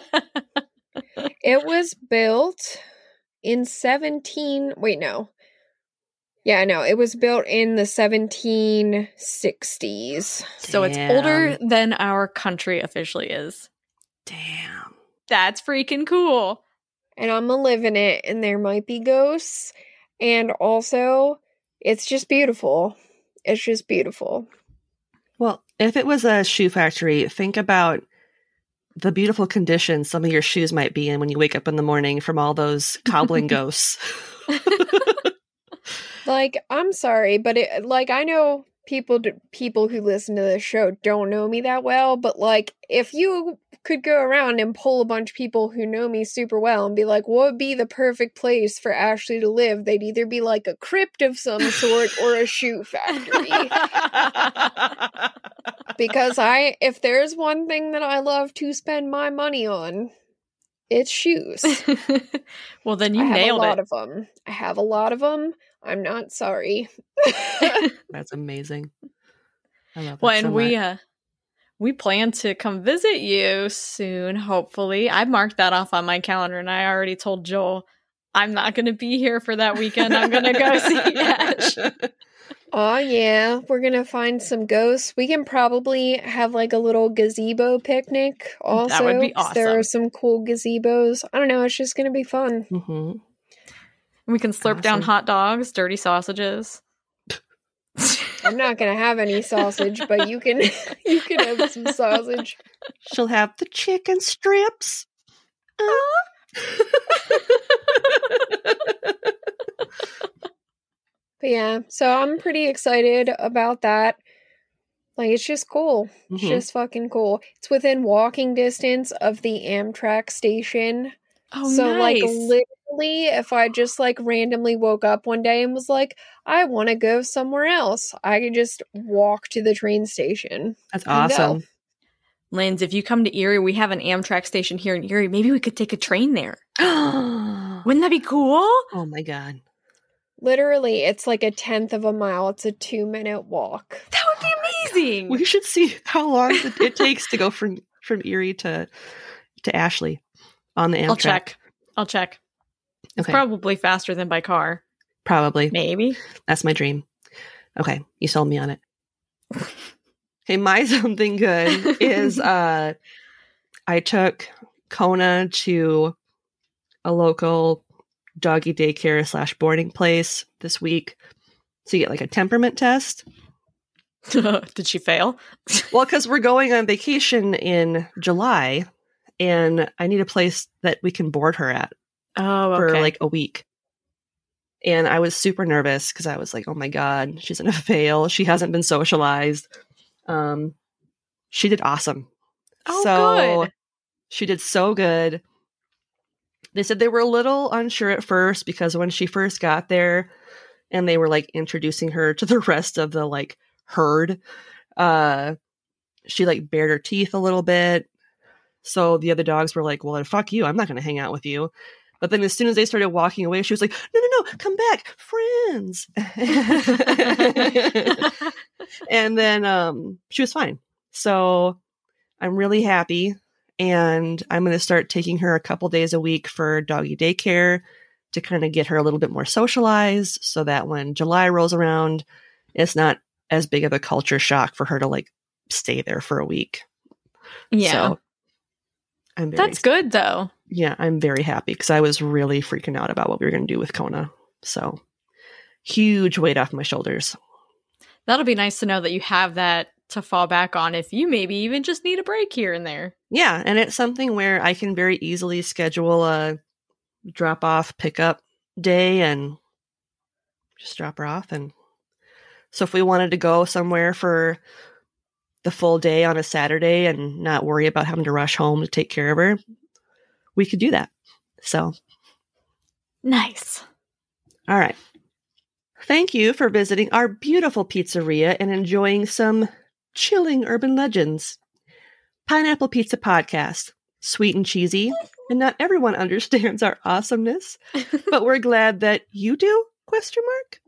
It was built in seventeen... Wait, no. Yeah, no, it was built in the seventeen sixties. So it's older than our country officially is. Damn. That's freaking cool. And I'm gonna live in it, and there might be ghosts. And also, it's just beautiful. It's just beautiful. Well, if it was a shoe factory, think about the beautiful condition some of your shoes might be in when you wake up in the morning from all those cobbling ghosts. Like, I'm sorry, but it, like, I know people people who listen to this show don't know me that well, but like, if you could go around and pull a bunch of people who know me super well and be like, what would be the perfect place for Ashley to live? They'd either be like a crypt of some sort or a shoe factory. Because I, if there's one thing that I love to spend my money on, It's shoes. Well, then you I have nailed a lot it. of them. I have a lot of them. I'm not sorry. That's amazing. I love Well, that and so we much. uh we plan to come visit you soon, hopefully. I marked that off on my calendar, and I already told Joel I'm not going to be here for that weekend. I'm going to go see Ash. Oh, yeah. We're going to find some ghosts. We can probably have like a little gazebo picnic also. That would be 'cause There awesome. are some cool gazebos. I don't know. It's just going to be fun. Mm-hmm. We can slurp down Awesome. hot dogs, dirty sausages. I'm not going to have any sausage, but you can you can have some sausage. She'll have the chicken strips. But yeah, so I'm pretty excited about that. Like, it's just cool. It's Mhm. just fucking cool. It's within walking distance of the Amtrak station. Oh, so, like, nice. literally, if I just, like, randomly woke up one day and was like, I want to go somewhere else, I could just walk to the train station. That's and go. awesome. Linz, if you come to Erie, we have an Amtrak station here in Erie. Maybe we could take a train there. Oh Wouldn't that be cool? my god. Literally, it's like a tenth of a mile. It's a two minute walk. That would be amazing. We should see how long it, it takes to go from from Erie to to Ashley on the Amtrak. I'll check. I'll check. It's Okay. probably faster than by car. Probably. Maybe. That's my dream. Okay, you sold me on it. Okay, my something good is uh I took Kona to a local doggy daycare slash boarding place this week to get like a temperament test. Did she fail? Well, because we're going on vacation in July and I need a place that we can board her at Oh, for okay. like a week. And I was super nervous because I was like, oh my God, she's going to fail. She hasn't been socialized. Um, she did awesome. Oh, so good. She did so good. They said they were a little unsure at first because when she first got there and they were like introducing her to the rest of the like herd, uh, she like bared her teeth a little bit. So the other dogs were like, well, then fuck you. I'm not going to hang out with you. But then as soon as they started walking away, she was like, no, no, no, come back, friends. And then um, she was fine. So I'm really happy. And I'm going to start taking her a couple days a week for doggy daycare to kind of get her a little bit more socialized so that when July rolls around, it's not as big of a culture shock for her to like stay there for a week. Yeah. So I'm very, That's good, though. yeah, I'm very happy because I was really freaking out about what we were going to do with Kona. So huge weight off my shoulders. That'll be nice to know that you have that to fall back on if you maybe even just need a break here and there. Yeah, and it's something where I can very easily schedule a drop off pickup day and just drop her off. And so if we wanted to go somewhere for the full day on a Saturday and not worry about having to rush home to take care of her, we could do that. So Nice. all right. Thank you for visiting our beautiful pizzeria and enjoying some chilling urban legends. Pineapple Pizza Podcast. Sweet and cheesy, and not everyone understands our awesomeness, but we're glad that you do? Question mark.